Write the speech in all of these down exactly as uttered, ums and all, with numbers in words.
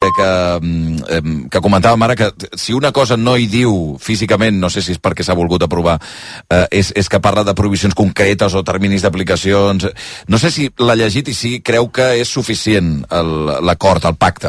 que, que comentàvem ara, que si una cosa no hi diu físicament, no sé si és perquè s'ha volgut aprovar, eh, és, és que parla de prohibicions concretes o terminis d'aplicacions. No sé si l'ha llegit i si creu que és suficient l'acord, el pacte.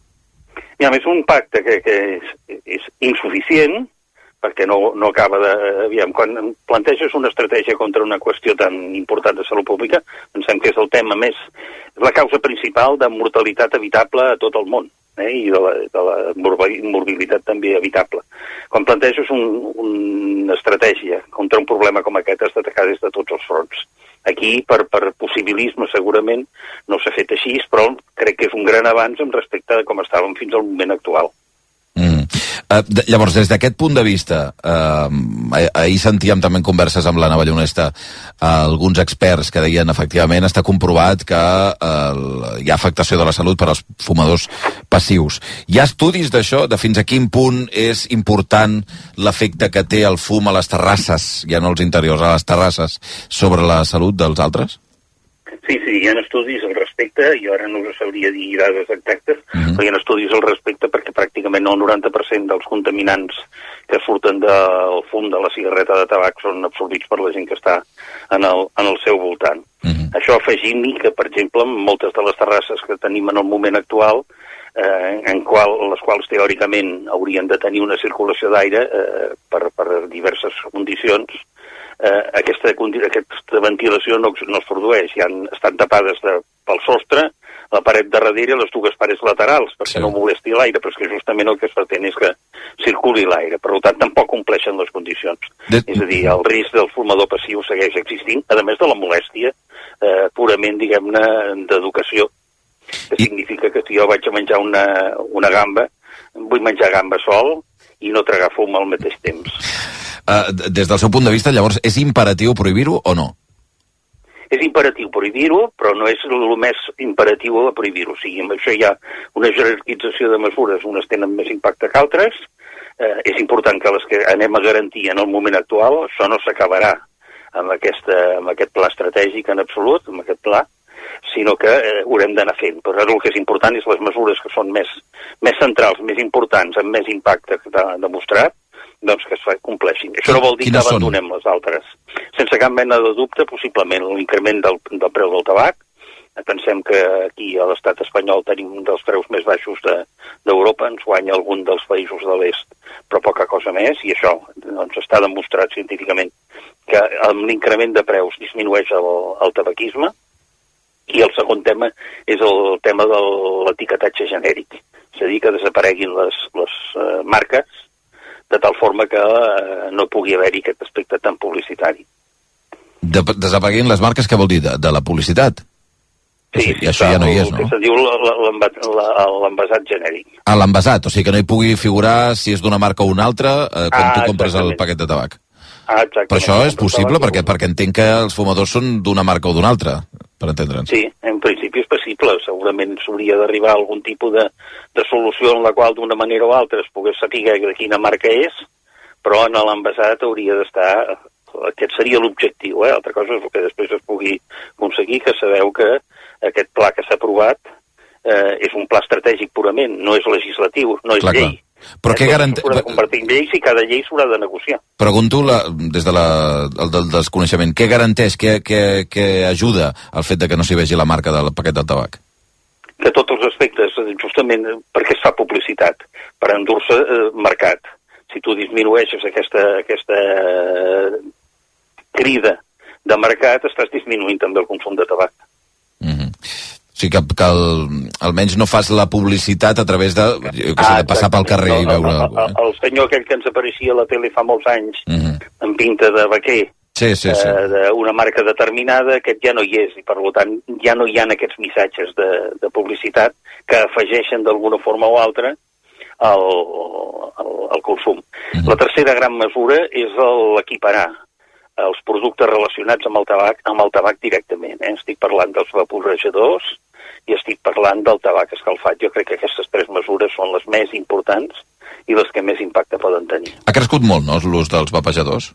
Ja, és un pacte que, que és, és insuficient, perquè no, no acaba de... Aviam, quan planteges una estratègia contra una qüestió tan important de salut pública, pensem que és el tema més... És la causa principal de mortalitat evitable a tot el món, eh? I de la, de la morbilitat també evitable. Quan planteges un, una estratègia contra un problema com aquest, has d'atacar des de tots els fronts. Aquí, per, per possibilisme, segurament, no s'ha fet així, però crec que és un gran avanç en respecte de com estàvem fins al moment actual. Mm. Uh, de, llavors, des d'aquest punt de vista, uh, ah, ahir sentíem també en converses amb l'Anna Ballonesta uh, alguns experts que deien, efectivament, està comprovat que uh, hi ha afectació de la salut per als fumadors passius. Hi ha estudis d'això, de fins a quin punt és important l'efecte que té el fum a les terrasses, ja no als interiors, a les terrasses, sobre la salut dels altres? Sí, sí, hi ha estudis al respecte, jo ara no us sabria dir dades exactes, uh -huh. però hi ha estudis al respecte perquè pràcticament el noranta per cent dels contaminants que surten del fum de la cigarreta de tabac són absorbits per la gent que està en el, en el seu voltant. Uh -huh. Això afegint-hi que, per exemple, moltes de les terrasses que tenim en el moment actual, eh, en qual, les quals teòricament haurien de tenir una circulació d'aire eh, per, per diverses condicions, Eh, aquesta, aquesta ventilació no, no es produeix, ja han, estan tapades de, pel sostre, la paret de darrere i les dues parets laterals, perquè sí. no molesti l'aire, però és que justament el que es pretén és que circuli l'aire, per tant tampoc compleixen les condicions. De... És a dir, el risc del fumador passiu segueix existint, a més de la molèstia eh, purament, diguem-ne, d'educació, que I... significa que si jo vaig a menjar una, una gamba, vull menjar gamba sol i no tragar fum al mateix temps. Uh, des del seu punt de vista, llavors, és imperatiu prohibir-ho o no? És imperatiu prohibir-ho, però no és el més imperatiu a prohibir-ho. O sigui, amb això hi ha una jerarquització de mesures, unes tenen més impacte que altres. Eh, és important que les que anem a garantir en el moment actual, això no s'acabarà amb, aquesta, amb aquest pla estratègic en absolut, amb aquest pla, sinó que eh, haurem d'anar fent. Però el que és important és les mesures que són més, més centrals, més importants, amb més impacte que t'ha demostrat, doncs que es compleixin. Això no vol dir que abandonem les altres. Sense cap mena de dubte, possiblement l'increment del, del preu del tabac. Pensem que aquí a l'estat espanyol tenim un dels preus més baixos d'Europa, de, ens guanya algun dels països de l'est, però poca cosa més, i això doncs, està demostrat científicament que amb l'increment de preus disminueix el, el tabaquisme. I el segon tema és el tema de l'etiquetatge genèric, és a dir, que desapareguin les, les uh, marques de tal forma que eh, no pugui haver-hi aquest aspecte tan publicitari. De, desapareguin les marques, què vol dir? De, de la publicitat? Sí, sí, i això ja no hi és, no? El que se diu l'envasat genèric. Ah, l'envasat, o sigui que no hi pugui figurar si és d'una marca o una altra eh, quan ah, tu compres el paquet de tabac. Ah, exactament. Però això és possible perquè, perquè entenc que els fumadors són d'una marca o d'una altra, per entendre'ns. Sí, en principi és possible. Segurament s'hauria d'arribar a algun tipus de, de solució en la qual d'una manera o altra es pogués saber de quina marca és, però en l'envasat hauria d'estar... Aquest seria l'objectiu, eh? Altra cosa és el que després es pugui aconseguir, que sabeu que aquest pla que s'ha aprovat eh, és un pla estratègic purament, no és legislatiu, no és clar, llei. Clar. Però què garanteix... S'haurà de convertir en lleis i cada llei s'haurà de negociar. Pregunto, la, des de la, el del desconeixement, què garanteix, què, què, què ajuda al fet de que no s'hi vegi la marca del paquet del tabac? Que tots els aspectes, justament perquè es fa publicitat, per endur-se eh, mercat. Si tu disminueixes aquesta, aquesta crida de mercat, estàs disminuint també el consum de tabac. Mm-hmm. O sigui que, que el, almenys no fas la publicitat a través de, jo que sé, de passar pel carrer no, i veure... El, el, el senyor aquell que ens apareixia a la tele fa molts anys, mm-hmm. amb pinta de vaquer, sí, sí, sí. Eh, d'una marca determinada, aquest ja no hi és, i per tant ja no hi ha aquests missatges de, de publicitat que afegeixen d'alguna forma o altra el, el, el consum. Mm-hmm. La tercera gran mesura és l'equiparar els productes relacionats amb el tabac amb el tabac directament. Eh? Estic parlant dels vaporejadors i estic parlant del tabac escalfat. Jo crec que aquestes tres mesures són les més importants i les que més impacte poden tenir. Ha crescut molt, no, l'ús dels vapejadors?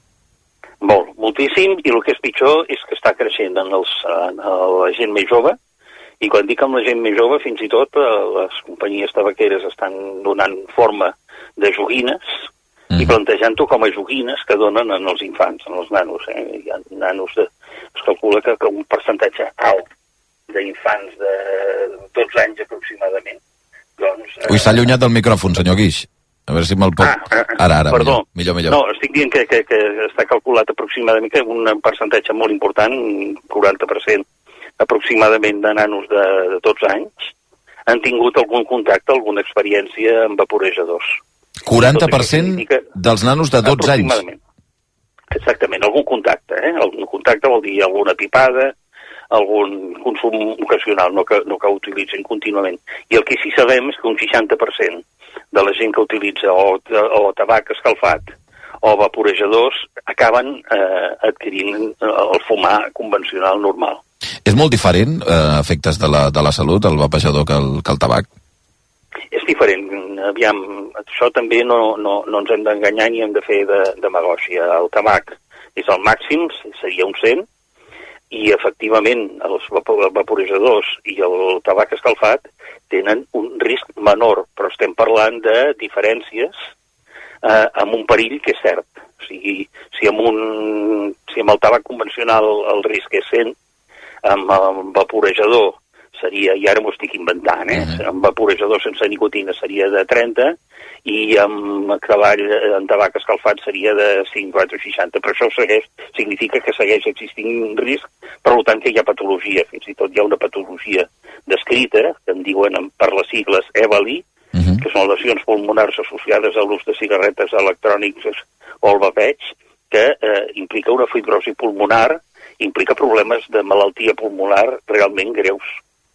Molt, moltíssim, i el que és pitjor és que està creixent en, els, en la gent més jove I quan dic amb la gent més jove, fins i tot eh, les companyies tabaqueres estan donant forma de joguines mm. i plantejant-ho com a joguines que donen en els infants, en els nanos. Eh? Hi ha nanos de... Es calcula que, que un percentatge alt d'infants de dotze anys aproximadament. Doncs, eh... Ui, s'ha allunyat del micròfon, senyor Guix. A veure si me'l pot... Ah, ara, ara, perdó. millor, millor. No, estic dient que, que, que està calculat aproximadament que un percentatge molt important, quaranta per cent aproximadament de nanos de, de dotze anys, han tingut algun contacte, alguna experiència amb vaporejadors. quaranta per cent dels nanos de dotze anys? Exactament, algun contacte, eh? Algun contacte vol dir alguna pipada, algun consum ocasional, no que, no que utilitzin contínuament. I el que sí sabem és que un seixanta per cent de la gent que utilitza o, o tabac escalfat o vaporejadors acaben eh, adquirint el fumar convencional normal. És molt diferent, eh, efectes de la, de la salut, el vapejador que el, que el tabac? És diferent. Aviam, això també no, no, no ens hem d'enganyar ni hem de fer de, demagògia. El tabac és el màxim, seria un cent, i efectivament els vaporejadors i el tabac escalfat tenen un risc menor, però estem parlant de diferències eh, amb un perill que és cert. O sigui, si amb, un, si amb el tabac convencional el risc és cent, amb el vaporejador seria, i ara m'ho estic inventant, eh? Uh-huh. Amb vaporejador sense nicotina seria de trenta i amb treball en tabac escalfat seria de cinquanta o seixanta. Però això segueix, significa que segueix existint un risc, per tant que hi ha patologia, fins i tot hi ha una patologia descrita, que en diuen per les sigles E B A L I, uh-huh. que són lesions pulmonars associades a l'ús de cigarretes electròniques o el vapeig, que eh, implica una fibrosi pulmonar, implica problemes de malaltia pulmonar realment greus.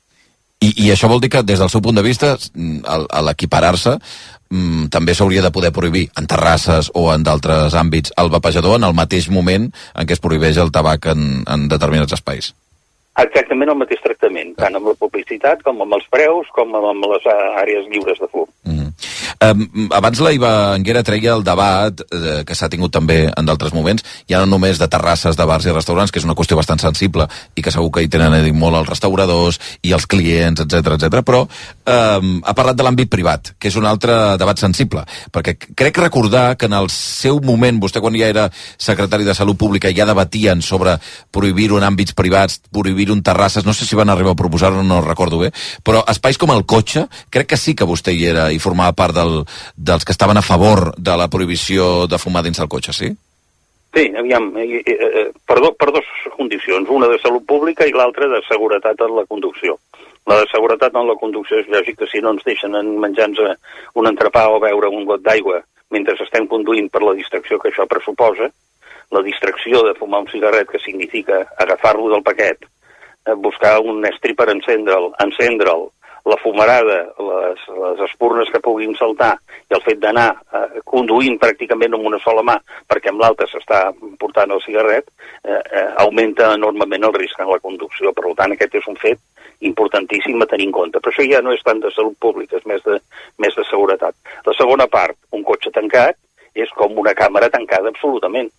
I, I això vol dir que, des del seu punt de vista, a l'equiparar-se, mm, també s'hauria de poder prohibir en terrasses o en d'altres àmbits el vapejador en el mateix moment en què es prohibeix el tabac en, en determinats espais. Exactament el mateix tractament, tant amb la publicitat com amb els preus, com amb les àrees lliures de fum. Mm. Um, abans la Iva Anguera treia el debat eh, que s'ha tingut també en d'altres moments, ja no només de terrasses de bars i restaurants, que és una qüestió bastant sensible i que segur que hi tenen a dir molt els restauradors i els clients, etcètera, etcètera, però um, ha parlat de l'àmbit privat, que és un altre debat sensible, perquè crec recordar que en el seu moment, vostè quan ja era secretari de Salut Pública ja debatien sobre prohibir-ho en àmbits privats, prohibir-ho en terrasses, no sé si van arribar a proposar-ho, no recordo bé, però espais com el cotxe, crec que sí que vostè hi era i formava part del, dels que estaven a favor de la prohibició de fumar dins del cotxe, sí? Sí, aviam, eh, eh, per, do, per dues condicions, una de salut pública i l'altra de seguretat en la conducció. La de seguretat en la conducció és lògic que si no ens deixen menjar-nos un entrepà o beure un got d'aigua mentre estem conduint per la distracció que això pressuposa, la distracció de fumar un cigarret, que significa agafar-lo del paquet, buscar un estri per encendre'l, encendre'l, la fumarada, les, les espurnes que puguin saltar i el fet d'anar eh, conduint pràcticament amb una sola mà perquè amb l'altra s'està portant el cigarret, eh, eh, augmenta enormement el risc en la conducció. Per tant, aquest és un fet importantíssim a tenir en compte. Però això ja no és tant de salut pública, és més de, més de seguretat. La segona part, un cotxe tancat, és com una càmera tancada absolutament.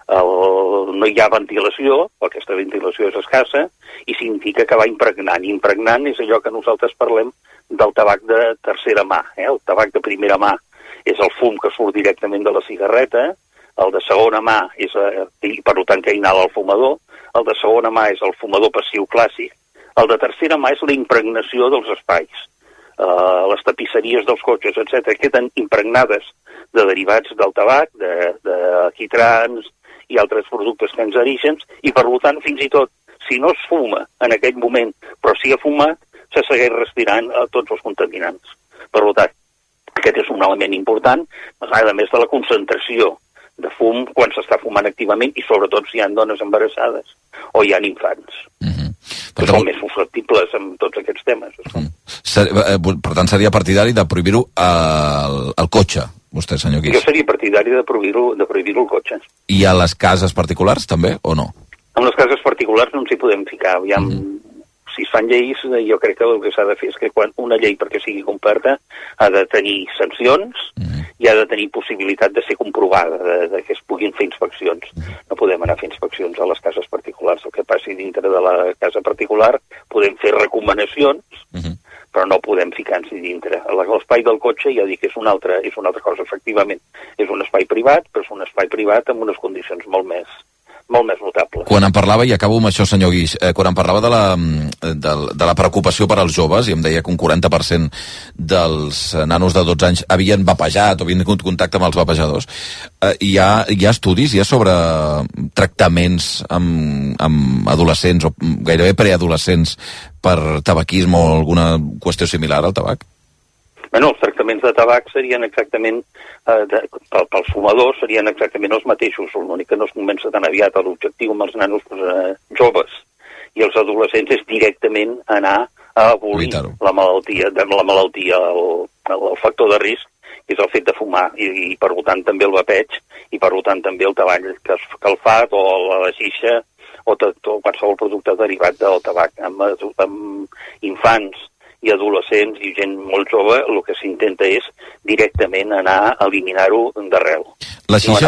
El, no hi ha ventilació, aquesta ventilació és escassa, i significa que va impregnant. I impregnant és allò que nosaltres parlem del tabac de tercera mà. Eh? El tabac de primera mà és el fum que surt directament de la cigarreta, el de segona mà és, i per tant que inhala el fumador, el de segona mà és el fumador passiu clàssic, el de tercera mà és la impregnació dels espais. Uh, les tapisseries dels cotxes, etcètera, queden impregnades de derivats del tabac, de, de quitrans i altres productes cancerígens, i per tant, fins i tot, si no es fuma en aquell moment, però si ha fumat, se segueix respirant a tots els contaminants. Per tant, aquest és un element important, a més de la concentració de fum quan s'està fumant activament, i sobretot si hi ha dones embarassades o hi ha infants. Mm-hmm. Que són més susceptibles amb tots aquests temes. Mm. Ser, eh, per tant, seria partidari de prohibir-ho al, al cotxe, vostè, senyor Guix? Jo seria partidari de prohibir-ho de prohibir-ho al cotxe. I a les cases particulars, també, o no? En les cases particulars no ens hi podem ficar. Aviam, mm-hmm. Si es fan lleis, jo crec que el que s'ha de fer és que quan una llei, perquè sigui completa, ha de tenir sancions, mm-hmm. i ha de tenir possibilitat de ser comprovada, de, de que es puguin fer inspeccions. No podem anar a fer inspeccions a les cases particulars. El que passi dintre de la casa particular podem fer recomanacions, uh-huh. però no podem ficar-nos dintre. L'espai del cotxe, ja dic, és una altra, és una altra cosa. Efectivament, és un espai privat, però és un espai privat amb unes condicions molt més molt més notable. Quan em parlava, i acabo amb això, senyor Guix, eh, quan em parlava de la, de, de la preocupació per als joves, i em deia que un quaranta per cent dels nanos de dotze anys havien vapejat o havien tingut contacte amb els vapejadors, eh, hi, ha, hi ha estudis ja sobre tractaments amb, amb adolescents o gairebé preadolescents per tabaquisme o alguna qüestió similar al tabac? Bueno, els tractaments de tabac serien exactament, eh, de, pel, pels fumadors, serien exactament els mateixos, l'únic que no es comença tan aviat. L'objectiu amb els nanos eh, joves i els adolescents és directament anar a abolir la malaltia, de, la malaltia el, el factor de risc, que és el fet de fumar, i, i per tant també el vapeig, i per tant també el tabac calfat o la xixa, o, tot, o qualsevol producte derivat del tabac. Amb, amb infants i adolescents i gent molt jove, el que s'intenta és directament anar a eliminar-ho d'arrel. La xixa...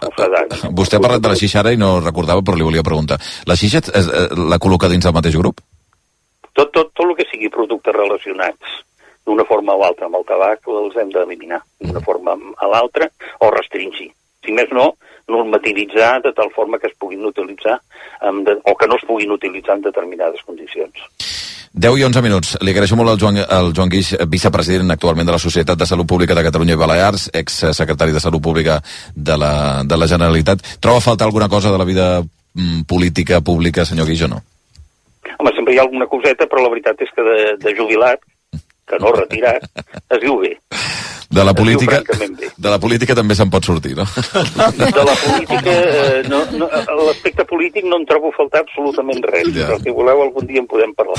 No vostè ha parlat de la xixa ara i no recordava, però li volia preguntar. La xixa es, la col·loca dins del mateix grup? Tot, tot, tot el que sigui productes relacionats d'una forma o altra amb el tabac els hem d'eliminar d'una forma a l'altra o restringir. Si més no, normativitzar de tal forma que es puguin utilitzar um, de, o que no es puguin utilitzar en determinades condicions. deu i onze minuts. Li agraeixo molt al Joan, al Joan Guix, vicepresident actualment de la Societat de Salut Pública de Catalunya i Balears, exsecretari de Salut Pública de la, de la Generalitat. Troba a faltar alguna cosa de la vida mm, política pública, senyor Guix, o no? Home, sempre hi ha alguna coseta, però la veritat és que de, de jubilat, que no retirat, es diu bé. De la política, de la política també se'n pot sortir, no? De la política, eh, no, no, l'aspecte polític no en trobo a faltar absolutament res, ja. Però si voleu algun dia en podem parlar.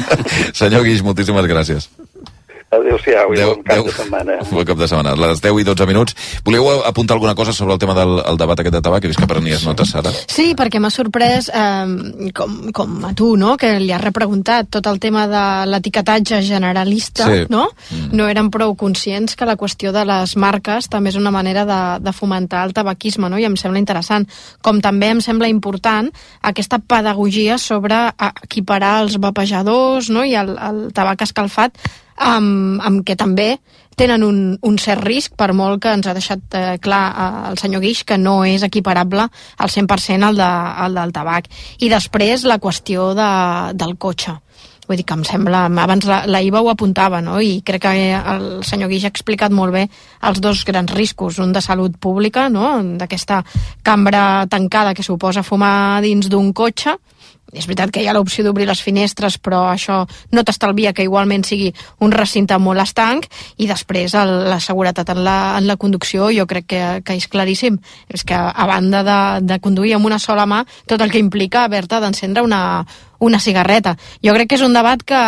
Senyor Guix, moltíssimes gràcies. Adéu-siau, i bon cap de setmana. Bon cap de setmana. A les deu i dotze minuts. Voleu apuntar alguna cosa sobre el tema del el debat aquest de tabac? He vist que prenies notes, Sara. Sí, perquè m'ha sorprès, eh, com, com a tu, no?, que li has repreguntat tot el tema de l'etiquetatge generalista, sí. no? Mm. No eren prou conscients que la qüestió de les marques també és una manera de, de fomentar el tabaquisme, no? I em sembla interessant. Com també em sembla important aquesta pedagogia sobre equiparar els vapejadors, no?, i el, el tabac escalfat, amb, amb què també tenen un, un cert risc, per molt que ens ha deixat eh, clar eh, el senyor Guix que no és equiparable al cent per cent al, de, al del tabac. I després la qüestió de, del cotxe. Vull dir que em sembla... Abans la, la Iva ho apuntava, no? I crec que el senyor Guix ha explicat molt bé els dos grans riscos. Un de salut pública, no?, d'aquesta cambra tancada que suposa fumar dins d'un cotxe. És veritat que hi ha l'opció d'obrir les finestres, però això no t'estalvia que igualment sigui un recinte molt estanc, i després el, la seguretat en la, en la conducció jo crec que, que és claríssim. És que a banda de, de conduir amb una sola mà, tot el que implica haver-te d'encendre una, una cigarreta. Jo crec que és un debat que...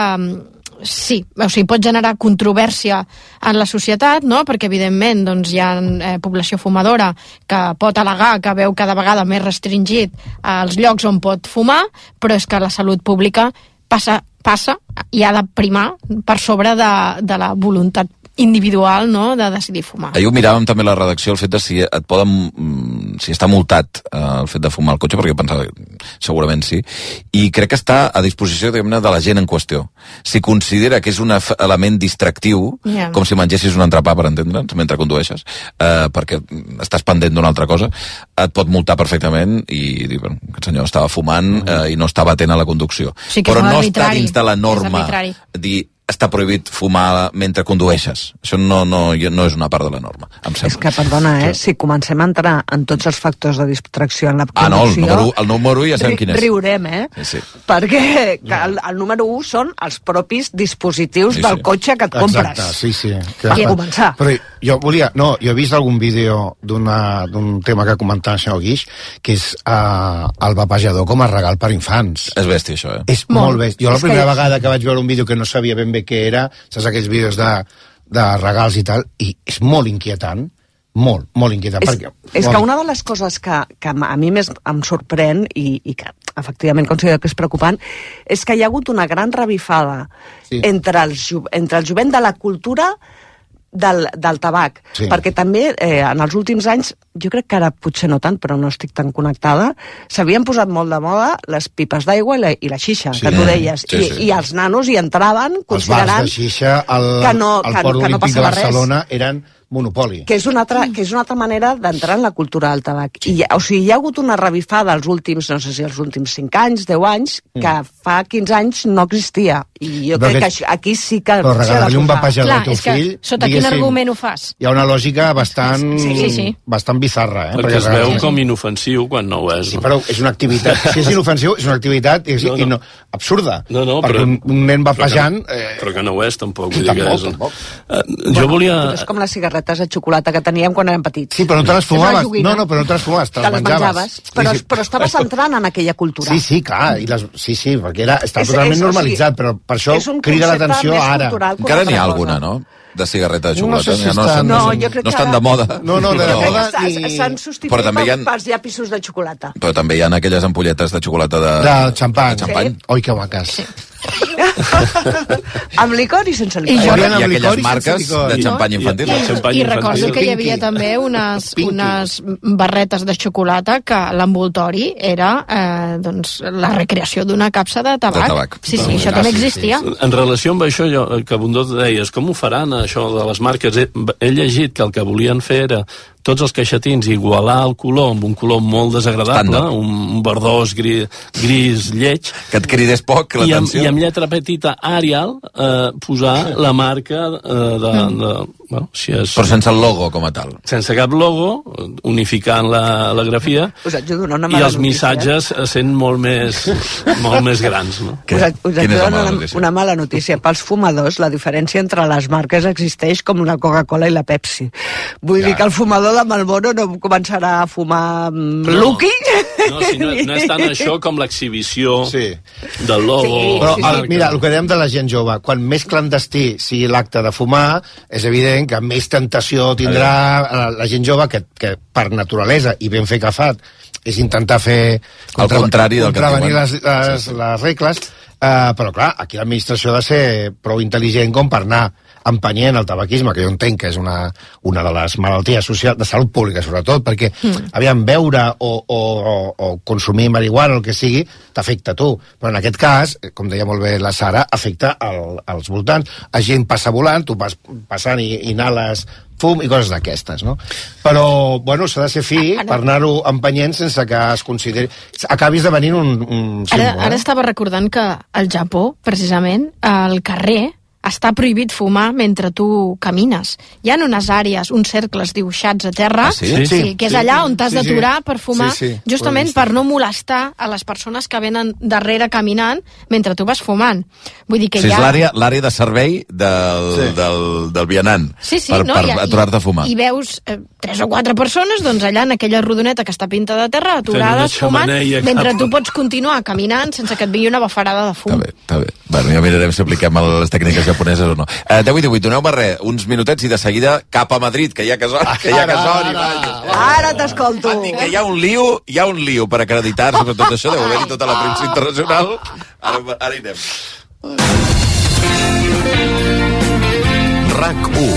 Sí, o sigui, pot generar controvèrsia en la societat, no?, perquè evidentment doncs, hi ha eh, població fumadora que pot al·legar que veu cada vegada més restringit els llocs on pot fumar, però és que la salut pública passa, passa i ha de primar per sobre de, de la voluntat individual, no?, de decidir fumar. Ahir ho miràvem també a la redacció, el fet de si et poden, si està multat eh, el fet de fumar al cotxe, perquè pensava segurament sí, i crec que està a disposició, diguem-ne, de la gent en qüestió. Si considera que és un element distractiu, yeah. com si mengessis un entrepà, per entendre'ns, mentre condueixes, eh, perquè estàs pendent d'una altra cosa, et pot multar perfectament i dir, bueno, aquest senyor estava fumant eh, i no estava atent a la conducció. Sí, però no arbitrari. Està dins de la norma dir està prohibit fumar mentre condueixes. Això no, no, no és una part de la norma, em sembla. És que, perdona, eh, si comencem a entrar en tots els factors de distracció en la conducció... Ah, no, el número, el número ja sabem quin és. Riurem, eh? Sí, sí. Perquè el, el número un són els propis dispositius sí, sí. del cotxe que et compres. Exacte, sí, sí. Per començar. Però jo volia... No, jo he vist algun vídeo d'un tema que comentava el senyor Guix, que és uh, el vapejador com a regal per infants. És bèstia, això, eh? És molt, molt bèstia. Jo la primera que... vegada que vaig veure un vídeo que no sabia ben bé què era, saps aquells vídeos de, de regals i tal, i és molt inquietant, molt, molt inquietant. És, perquè, és molt... que una de les coses que, que a mi més em sorprèn i, i que efectivament considero que és preocupant, és que hi ha hagut una gran revifada sí. entre, el, entre el jovent de la cultura del, del tabac, sí. perquè també eh, en els últims anys, jo crec que ara potser no tant, però no estic tan connectada, s'havien posat molt de moda les pipes d'aigua i, la, i la xixa, sí, que tu deies, sí, sí. I, i els nanos hi entraven considerant... Els bars de xixa al, que no, al que, Port que no Olímpic de Barcelona res. Eren monopoli. Que és una altra, que és una altra manera d'entrar en la cultura del tabac. I, o sigui, hi ha hagut una revifada els últims, no sé si els últims cinc anys, deu anys, que mm. fa quinze anys no existia. I jo crec que aquí sí que... Però regalar-li un vapejador al teu fill... Sota quin argument ho fas? Hi ha una lògica bastant, sí, sí, sí. bastant bizarra. Eh? Perquè, perquè es veu com inofensiu quan no ho és. Sí, no? però és una activitat... Si és inofensiu, és una activitat és, no, no. I no, absurda. No, no, perquè però, un, un nen vapejant... Però que, eh, però que no ho és, tampoc. Vull tampoc, dir que és, tampoc. Uh, jo bueno, volia... És com les cigarretes de xocolata que teníem quan érem petits. Sí, però no te les fumaves. No, no, però no te les fumaves, te, te les menjaves. menjaves. Però, sí, sí. però estaves entrant en aquella cultura. Sí, sí, clar. I les, sí, sí, perquè era, està és, totalment és, normalitzat, o sigui, però per això crida l'atenció ara. Encara n'hi ha alguna, no? De cigarreta de xocolata. No, sé si no, estan, no, no, jo crec no estan de moda. No, no, de moda ni... S'han substituït ha... pels llapisos de xocolata. Però també hi ha aquelles ampolletes de xocolata de... De xampany. De xampany. Sí. Oi, que maques. Sí. Amb licor i sense licor. I, jo, I, i aquelles marques de xampany infantil. I, i, i recordo que hi havia també unes, unes barretes de xocolata que l'envoltori era eh, doncs, la recreació d'una capsa de tabac. De tabac. Sí, sí, sí, això també existia. Sí, sí. En relació amb això, jo, que Bundó deies, com ho faran, això de les marques? He, he llegit que el que volien fer era tots els caixetins igualar el color amb un color molt desagradable, un, un verdós gris, gris lleig. Que et cridés poc l'atenció. I, I amb lletra petita Arial eh, posar la marca eh, de... de bueno, si és, però sense el logo com a tal. Sense cap logo, unificant la, la grafia, us haig de donar una i els notícia. missatges sent molt més, molt més grans. No? Us, haig, us haig de donar una, una mala notícia. Pels fumadors, la diferència entre les marques existeix com la Coca-Cola i la Pepsi. Vull ja. dir que el fumador de Marlboro no començarà a fumar no, Lucky. No, si no, no és tant això com l'exhibició sí. del logo. Sí, però, sí, sí. Mira, el que dèiem de la gent jove, quan més clandestí sigui l'acte de fumar, és evident que més tentació tindrà la, la gent jove que, que per naturalesa i ben fer que fa és intentar fer el contrari del que contravenir les, les, sí, sí. les regles, uh, però clar, aquí l'administració ha de ser prou intel·ligent com per anar empenyent el tabaquisme, que jo entenc que és una, una de les malalties socials de salut pública, sobretot, perquè, mm. aviam, beure o, o, o, o consumir marihuana o el que sigui, t'afecta a tu. Però en aquest cas, com deia molt bé la Sara, afecta el, als voltants. La gent passa volant, tu vas passant i, i inhales fum i coses d'aquestes, no? Però, bueno, s'ha de ser fi per anar-ho empenyent sense que es consideri... acabis devenint un, un símbol. Ara, ara estava recordant que al Japó, precisament, al carrer, està prohibit fumar mentre tu camines. Hi ha unes àrees, uns cercles dibuixats a terra, ah, sí? Sí, Sí, que és sí, allà on t'has sí, d'aturar sí. per fumar, sí, sí. justament per no molestar a les persones que venen darrere caminant mentre tu vas fumant. Vull dir que o sigui, hi ha... és l'àrea de servei del, sí. del, del vianant sí, sí, per, no? per aturar-te a fumar. I veus eh, tres o quatre persones doncs, allà en aquella rodoneta que està pintada a terra, aturades, fumant, mentre tu pots continuar caminant sense que et vingui una bafarada de fum. Està bé, està bé. Bueno, ja mirarem si apliquem les tècniques japoneses o no. Eh, deu i divuit, doneu-me res, uns minutets i de seguida cap a Madrid, que hi ha que soni, que hi ha que soni. Ara, ara t'escolto. Que hi ha un lío, hi ha un lío per acreditar-se per tot això, deu haver-hi tota la premsa internacional. Ara, ara hi anem. RAC u.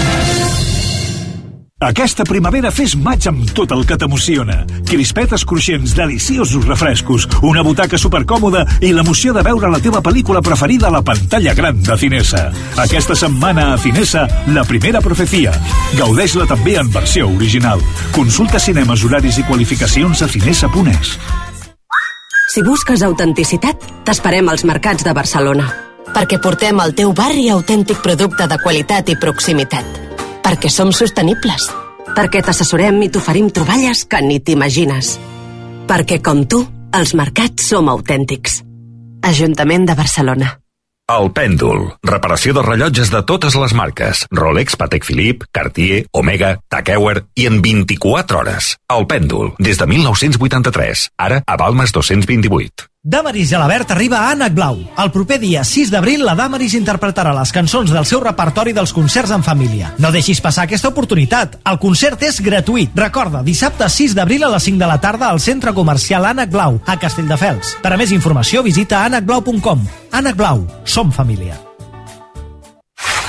Aquesta primavera fes maig amb tot el que t'emociona. Crispetes cruixents, deliciosos refrescos, una butaca supercòmoda i l'emoció de veure la teva pel·lícula preferida a la pantalla gran de Cinesa. Aquesta setmana a Cinesa, La primera profecia. Gaudeix-la també en versió original. Consulta cinemes, horaris i qualificacions a cinesa punt es. Si busques autenticitat, t'esperem als mercats de Barcelona. Perquè portem al teu barri autèntic producte de qualitat i proximitat. Perquè som sostenibles. Perquè t'assessorem i t'oferim troballes que ni t'imagines. Perquè, com tu, els mercats som autèntics. Ajuntament de Barcelona. El Pèndol. Reparació de rellotges de totes les marques. Rolex, Patek Philippe, Cartier, Omega, Tag Heuer i en vint-i-quatre hores. El Pèndol, des de mil nou-cents vuitanta-tres. Ara a Balmes dos-cents vint-i-vuit. Damaris Gelabert arriba a Ànec Blau. El proper dia sis d'abril, la Damaris interpretarà les cançons del seu repertori dels concerts en família. No deixis passar aquesta oportunitat. El concert és gratuït. Recorda, dissabte sis d'abril a les cinc de la tarda al Centre Comercial Ànec Blau, a Castelldefels. Per a més informació visita ànec blau punt com. Ànec Blau, som família.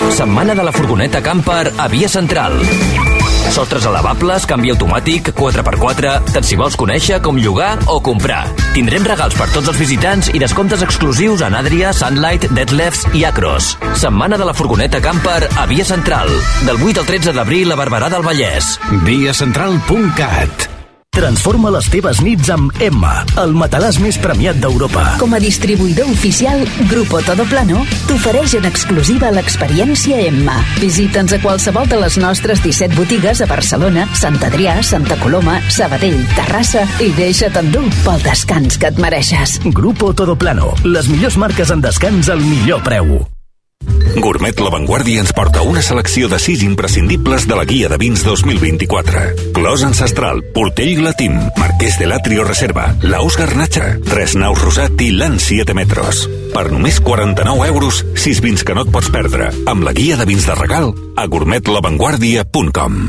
Setmana de la furgoneta camper a Via Central. Sostres elevables, canvi automàtic, quatre per quatre, tant si vols conèixer com llogar o comprar. Tindrem regals per tots els visitants i descomptes exclusius en Adria, Sunlight, Detlefs i Acros. Setmana de la furgoneta camper a Via Central. Del vuit al tretze d'abril a Barberà del Vallès. via central punt cat. Transforma les teves nits amb Emma, el matalàs més premiat d'Europa. Com a distribuïdor oficial, Grupo Todoplano t'ofereix en exclusiva l'experiència Emma. Visita'ns a qualsevol de les nostres disset botigues a Barcelona, Sant Adrià, Santa Coloma, Sabadell, Terrassa i deixa't endur pel descans que et mereixes. Grupo Todoplano, les millors marques en descans al millor preu. Gourmet La Vanguardia ens porta una selecció de sis imprescindibles de la guia de vins dos mil vint-i-quatre. Clos Ancestral, Portell Latim, Marquès de l'Atrio Reserva, Laus Garnacha, Tres Naus Rosat i Lan siete metros. Per només quaranta-nou euros, sis vins que no et pots perdre, amb la guia de vins de regal a gourmet la vanguardia punt com.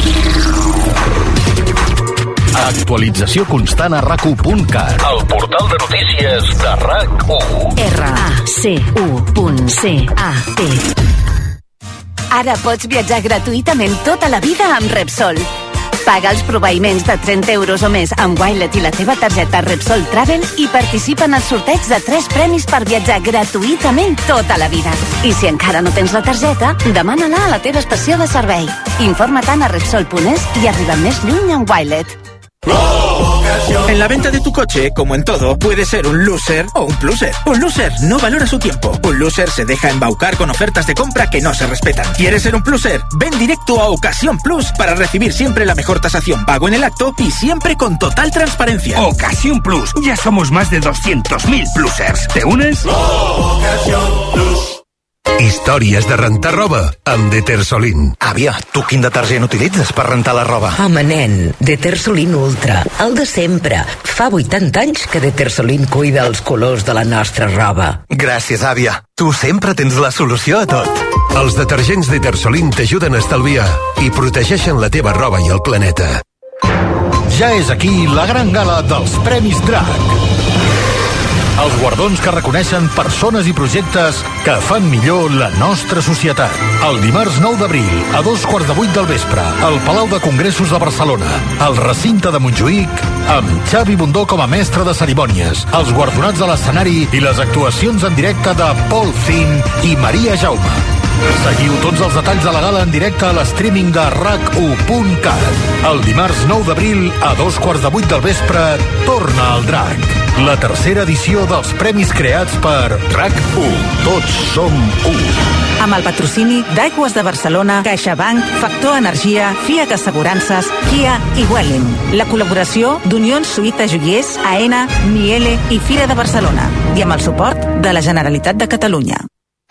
Actualització constant a rac u punt cat. El portal de notícies de RAC u. R A C U punt C A T. Ara pots viatjar gratuïtament tota la vida amb Repsol. Paga els proveïments de trenta euros o més amb Wilet i la teva targeta Repsol Travel i participa en el sorteig de tres premis per viatjar gratuïtament tota la vida. I si encara no tens la targeta, demana-la a la teva estació de servei. Informa-te'n a Repsol punt es i arriba més lluny amb Wilet. En la venta de tu coche, como en todo, puede ser un loser o un pluser. Un loser no valora su tiempo. Un loser se deja embaucar con ofertas de compra que no se respetan. ¿Quieres ser un pluser? Ven directo a Ocasión Plus para recibir siempre la mejor tasación, pago en el acto y siempre con total transparencia. Ocasión Plus. Ya somos más de doscientos mil plusers. ¿Te unes? Ocasión Plus. Històries de rentar roba amb Detersolin. Àvia, tu quin detergent utilitzes per rentar la roba? Home, nen, Detersolin Ultra, el de sempre. Fa vuitanta anys que Detersolin cuida els colors de la nostra roba. Gràcies, àvia. Tu sempre tens la solució a tot. Els detergents Detersolin t'ajuden a estalviar i protegeixen la teva roba i el planeta. Ja és aquí la gran gala dels Premis DRAC. Els guardons que reconeixen persones i projectes que fan millor la nostra societat. El dimarts nou d'abril, a dos quarts de vuit del vespre, al Palau de Congressos de Barcelona, al recinte de Montjuïc, amb Xavi Bundó com a mestre de cerimònies, els guardonats a l'escenari i les actuacions en directe de Paul Finn i Maria Jaume. Seguiu tots els detalls de la gala en directe a l'streaming de rac u punt cat. El dimarts nou d'abril, a dos quarts de vuit del vespre, torna al DRAC. La tercera edició dels premis creats per RAC u. Tots som u. Amb el patrocini d'Aigües de Barcelona, CaixaBank, Factor Energia, Fiat Assegurances, Kia i Welling. La col·laboració d'Unions Suïta Joiers, AENA, Miele i Fira de Barcelona. I amb el suport de la Generalitat de Catalunya.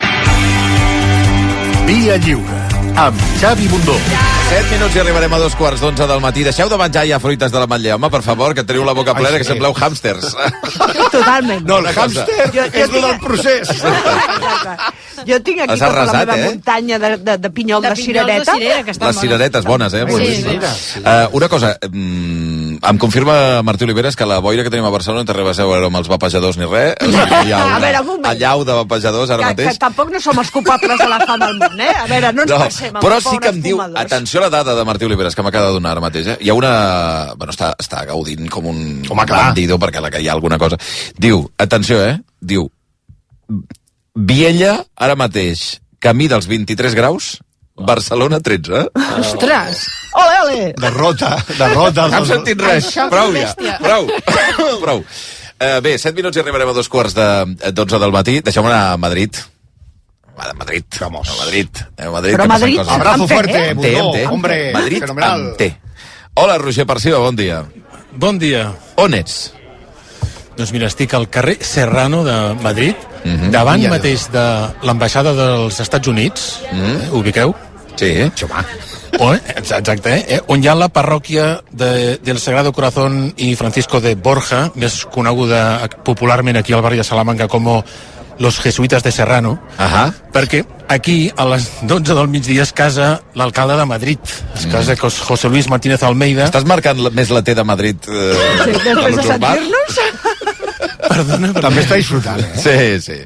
Via Lliure, amb Xavi Bundó. set minuts i arribarem a dos quarts d'onze del matí. Deixeu de menjar ja fruites de l'ametller, home, per favor, que teniu la boca plena, Ai, sí. que sembleu hàmsters. Totalment. No, el hàmster jo, jo és tinc... del procés. Jo tinc aquí tota arrasat, la meva eh? muntanya de, de, de pinyol de, de cirereta. De cirera, que les cireretes bones, eh? Sí, sí, sí. Uh, una cosa, um, em confirma Martí Oliveres que la boira que tenim a Barcelona no té res a veure amb els vapejadors ni res. Hi ha una, a veure, un moment. Allau de vapejadors ara que, mateix. Que tampoc no som els culpables de la fama al món, eh? A veure, no ens no, passem amb però sí que em diu, atenció a la dada de Martí Oliveres, que m'acaba de donar ara mateix, eh? Hi ha una... Bueno, està, està gaudint com un Home, bandido, perquè la que hi ha alguna cosa. Diu, atenció, eh? Diu, Viella, ara mateix, camí dels vint-i-tres graus, Barcelona tretze. Ostres! Ole, ole! Derrota, derrota. No hem sentit res. Prou ja, prou. Prou. Uh, bé, set minuts i arribarem a dos quarts de dotze del matí. Deixem-me anar a Madrid. A Madrid. Vamos. A Madrid. A Madrid. Però Madrid, abrazo fuerte, amb té, amb té. Hombre, Madrid fenomenal. amb té. Hola, Roger Parciba, bon dia. Bon dia. On ets? Doncs mira, estic al carrer Serrano de Madrid, mm-hmm. davant ja mateix de l'ambaixada dels Estats Units, mm-hmm. eh, ubiqueu? Sí. Xumà. On, exacte, eh? On hi ha la parròquia de, del Sagrado Corazón i Francisco de Borja, més coneguda popularment aquí al barri de Salamanca com los jesuitas de Serrano, uh-huh. perquè aquí a les dotze del migdia es casa l'alcalde de Madrid, es casa mm. José Luis Martínez Almeida. Estàs marcant més la T de Madrid eh, sí, després de sentir-nos? Perdona, perdona. També està disfrutant, eh? Sí, sí.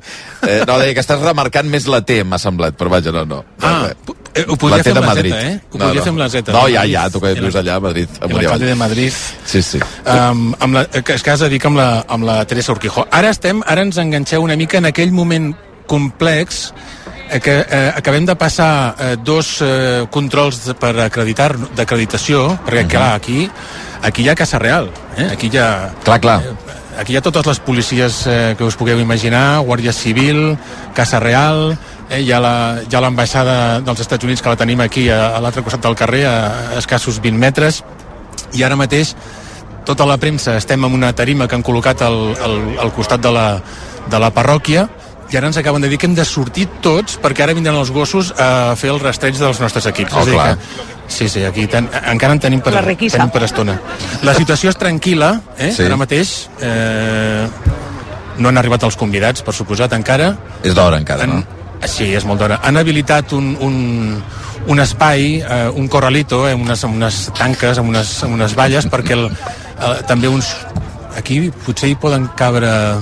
Eh, no, deia que estàs remarcant més la T, m'ha semblat, però vaja, no, no. Ah, eh, ho podria fer amb la Z, eh? Ho podria fer amb la Z. No, ja, ja, tu que vius allà a Madrid. L'alcalde de Madrid. Sí, sí. Um, amb la, que es casa, dic, amb la, amb la Teresa Urquijo. Ara estem, ara ens enganxeu una mica en aquell moment complex que eh, acabem de passar eh, dos eh, controls de, per acreditar d'acreditació, perquè, uh -huh. clar, aquí, aquí hi ha Casa Real, eh? Aquí hi ha... Clar, clar. Eh, aquí hi ha totes les policies eh, que us pugueu imaginar, Guàrdia Civil, Casa Real, eh, hi ha l'ambaixada dels Estats Units, que la tenim aquí a, a l'altre costat del carrer, a, a escassos vint metres, i ara mateix tota la premsa estem en una tarima que han col·locat al, al, al costat de la, de la parròquia, i ara ens acaben de dir que hem de sortir tots perquè ara vindran els gossos a fer el rastreig dels nostres equips. Oh, és clar. Que, sí, sí, aquí ten, encara en tenim per, tenim per estona. La situació és tranquil·la, eh? Sí. Ara mateix eh, no han arribat els convidats, per suposat, encara. És d'hora encara, han, no? Sí, és molt d'hora. Han habilitat un, un, un espai, eh, un corralito, eh, amb, unes, amb unes tanques, amb unes, amb unes valles, perquè el, eh, també uns... Aquí potser hi poden cabre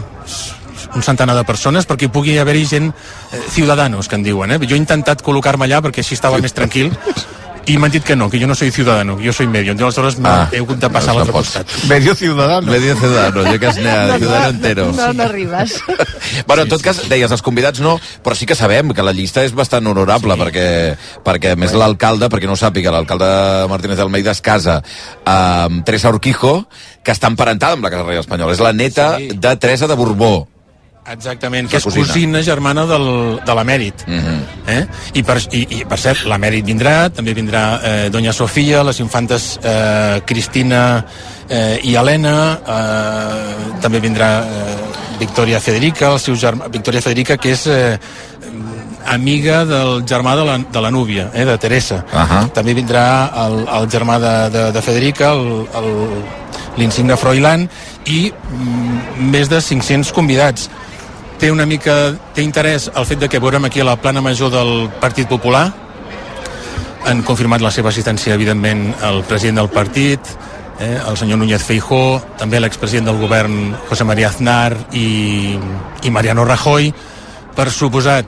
un centenar de persones perquè hi pugui haver-hi gent eh, ciudadanos, que en diuen, eh? Jo he intentat col·locar-me allà perquè així estava més tranquil i m'han dit que no, que jo no soy ciudadano, jo soy medio, entonces aleshores ah, he hagut de passar no, a l'altre no costat. Medio ciudadano. Medio ciudadano, jo que es n'he no, ciudadano entero. No, no arribes. Bueno, en tot cas, deies, els convidats no, però sí que sabem que la llista és bastant honorable, sí. perquè, perquè a més l'alcalde, perquè no ho sàpiga, l'alcalde Martínez de Almeida es casa amb Teresa Urquijo, que està emparentada amb la Casa Reial Espanyola. És la neta sí. de Teresa de Borbó. Exactament, que és cosina, cosina germana del, de l'emèrit. Uh-huh. eh? I, per, i, I, per cert, l'emèrit vindrà, també vindrà eh, Doña Sofia, les infantes eh, Cristina eh, i Helena, eh, també vindrà eh, Victoria Federica, el seu germà, Victoria Federica, que és eh, amiga del germà de la, de la núvia, eh, de Teresa. Uh-huh. També vindrà el, el germà de, de, de Federica, l'insigne Froilán, i mm, més de cinc-cents convidats. Té una mica, té interès el fet de que veurem aquí a la plana major del Partit Popular. Han confirmat la seva assistència, evidentment, el president del partit, eh, el senyor Núñez Feijóo, també l'expresident del govern José María Aznar i, i Mariano Rajoy, per suposat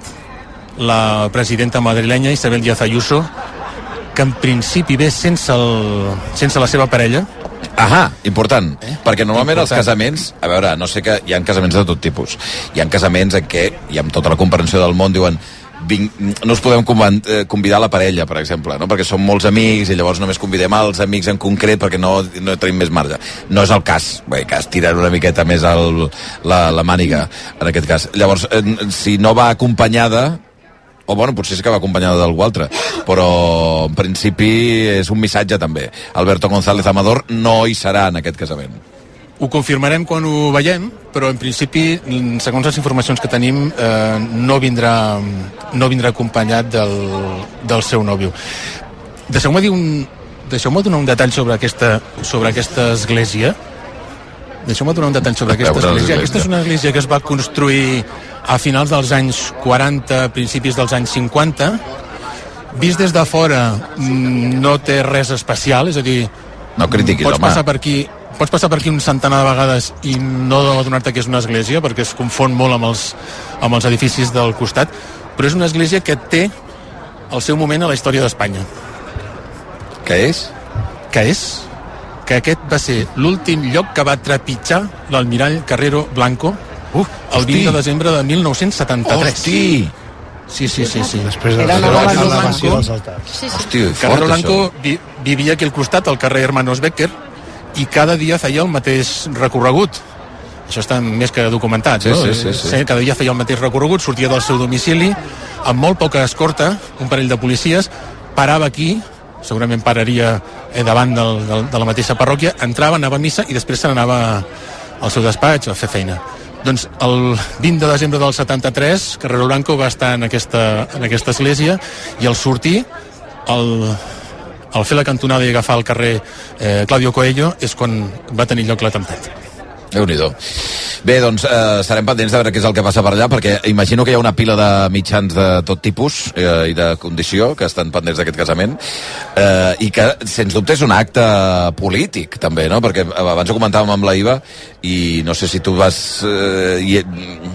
la presidenta madrilenya Isabel Díaz Ayuso, que en principi ve sense, el, sense la seva parella. Ahà, important, eh? Perquè normalment important. Els casaments, a veure, no sé que hi ha casaments de tot tipus, hi ha casaments en què, i amb tota la comprensió del món, diuen vinc, no us podem convidar a la parella, per exemple, no? Perquè som molts amics i llavors només convidem als amics en concret perquè no, no tenim més marge. No és el cas, bé, que es tiren una miqueta més el, la, la màniga, en aquest cas. Llavors, eh, si no va acompanyada, o bueno, potser sí que va acompanyada d'algú altre, però en principi és un missatge també. Alberto González Amador no hi serà en aquest casament. Ho confirmarem quan ho veiem, però en principi, segons les informacions que tenim, eh, no vindrà no vindrà acompanyat del, del seu nòvio. Deixeu-me dir un deixeu-me donar un detall sobre aquesta, sobre aquesta església. Deixeu-me donar un detall sobre aquesta església. Aquesta és una església que es va construir a finals dels anys quaranta, principis dels anys cinquanta. Vist des de fora no té res especial, és a dir, no critiquis, pots home. passar per aquí pots passar per aquí un centenar de vegades i no adonar-te que és una església, perquè es confon molt amb els, amb els edificis del costat, però és una església que té el seu moment a la història d'Espanya. Què és? Què és? Que aquest va ser l'últim lloc que va trepitjar l'almirall Carrero Blanco uh, el vint de desembre de mil nou-cents setanta-tres. Hosti! Sí, sí, sí, sí. Després de Carrero Blanco, sí, sí. Hosti, Carrero Blanco vi, vivia aquí al costat, al carrer Hermanos Becker, i cada dia feia el mateix recorregut. Això està més que documentat, sí, no? Sí, sí, sí. Cada dia feia el mateix recorregut, sortia del seu domicili, amb molt poca escorta, un parell de policies, parava aquí, segurament pararia eh, davant del, del, de la mateixa parròquia, entrava, anava a missa i després se n'anava al seu despatx a fer feina. Doncs el vint de desembre del setanta-tres, Carrero Blanco va estar en aquesta, en aquesta església, i al sortir, el, al fer la cantonada i agafar el carrer eh, Claudio Coelho, és quan va tenir lloc l'atemptat. Déu-n'hi-do. Bé, doncs eh, estarem pendents de veure què és el que passa per allà, perquè imagino que hi ha una pila de mitjans de tot tipus eh, i de condició que estan pendents d'aquest casament, eh, i que, sens dubte, és un acte polític, també, no? Perquè abans ho comentàvem amb la Iva, i no sé si tu vas... Eh, i,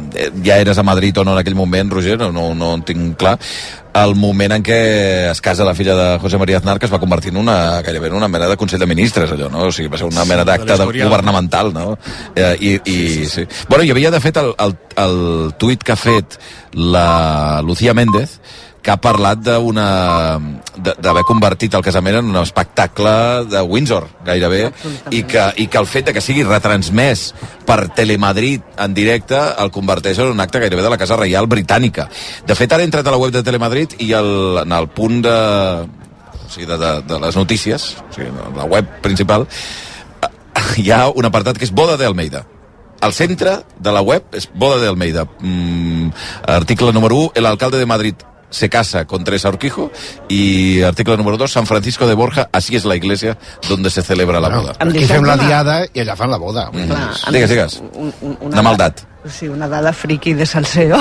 ja eres a Madrid o no en aquell moment, Roger, no, no, no en tinc clar, el moment en què es casa la filla de José María Aznar, que es va convertir en una, gairebé en una mena de Consell de Ministres, allò, no? O sigui, va ser una mena d'acte governamental, no? Eh, i, i, sí. Bueno, hi havia, de fet, el, el, el tuit que ha fet la Lucía Méndez, que ha parlat d'una d'haver convertit el casament en un espectacle de Windsor, gairebé, i que, i que el fet de que sigui retransmès per Telemadrid en directe el converteix en un acte gairebé de la Casa Reial britànica. De fet, ara he entrat a la web de Telemadrid i el, en el punt de, o sigui, de, de, de les notícies, o sigui, la web principal, hi ha un apartat que és Boda de Almeida. Al centre de la web és Boda de Almeida. Mm, article número u, el alcalde de Madrid se casa con Teresa Urquijo, y artículo número dos, San Francisco de Borja, así es la iglesia donde se celebra la boda. No, aquí fem la diada i allà fan la boda. Mm. Clar, digues, digues. Un, un, una de maldat. Sí, una dada friqui de salseo.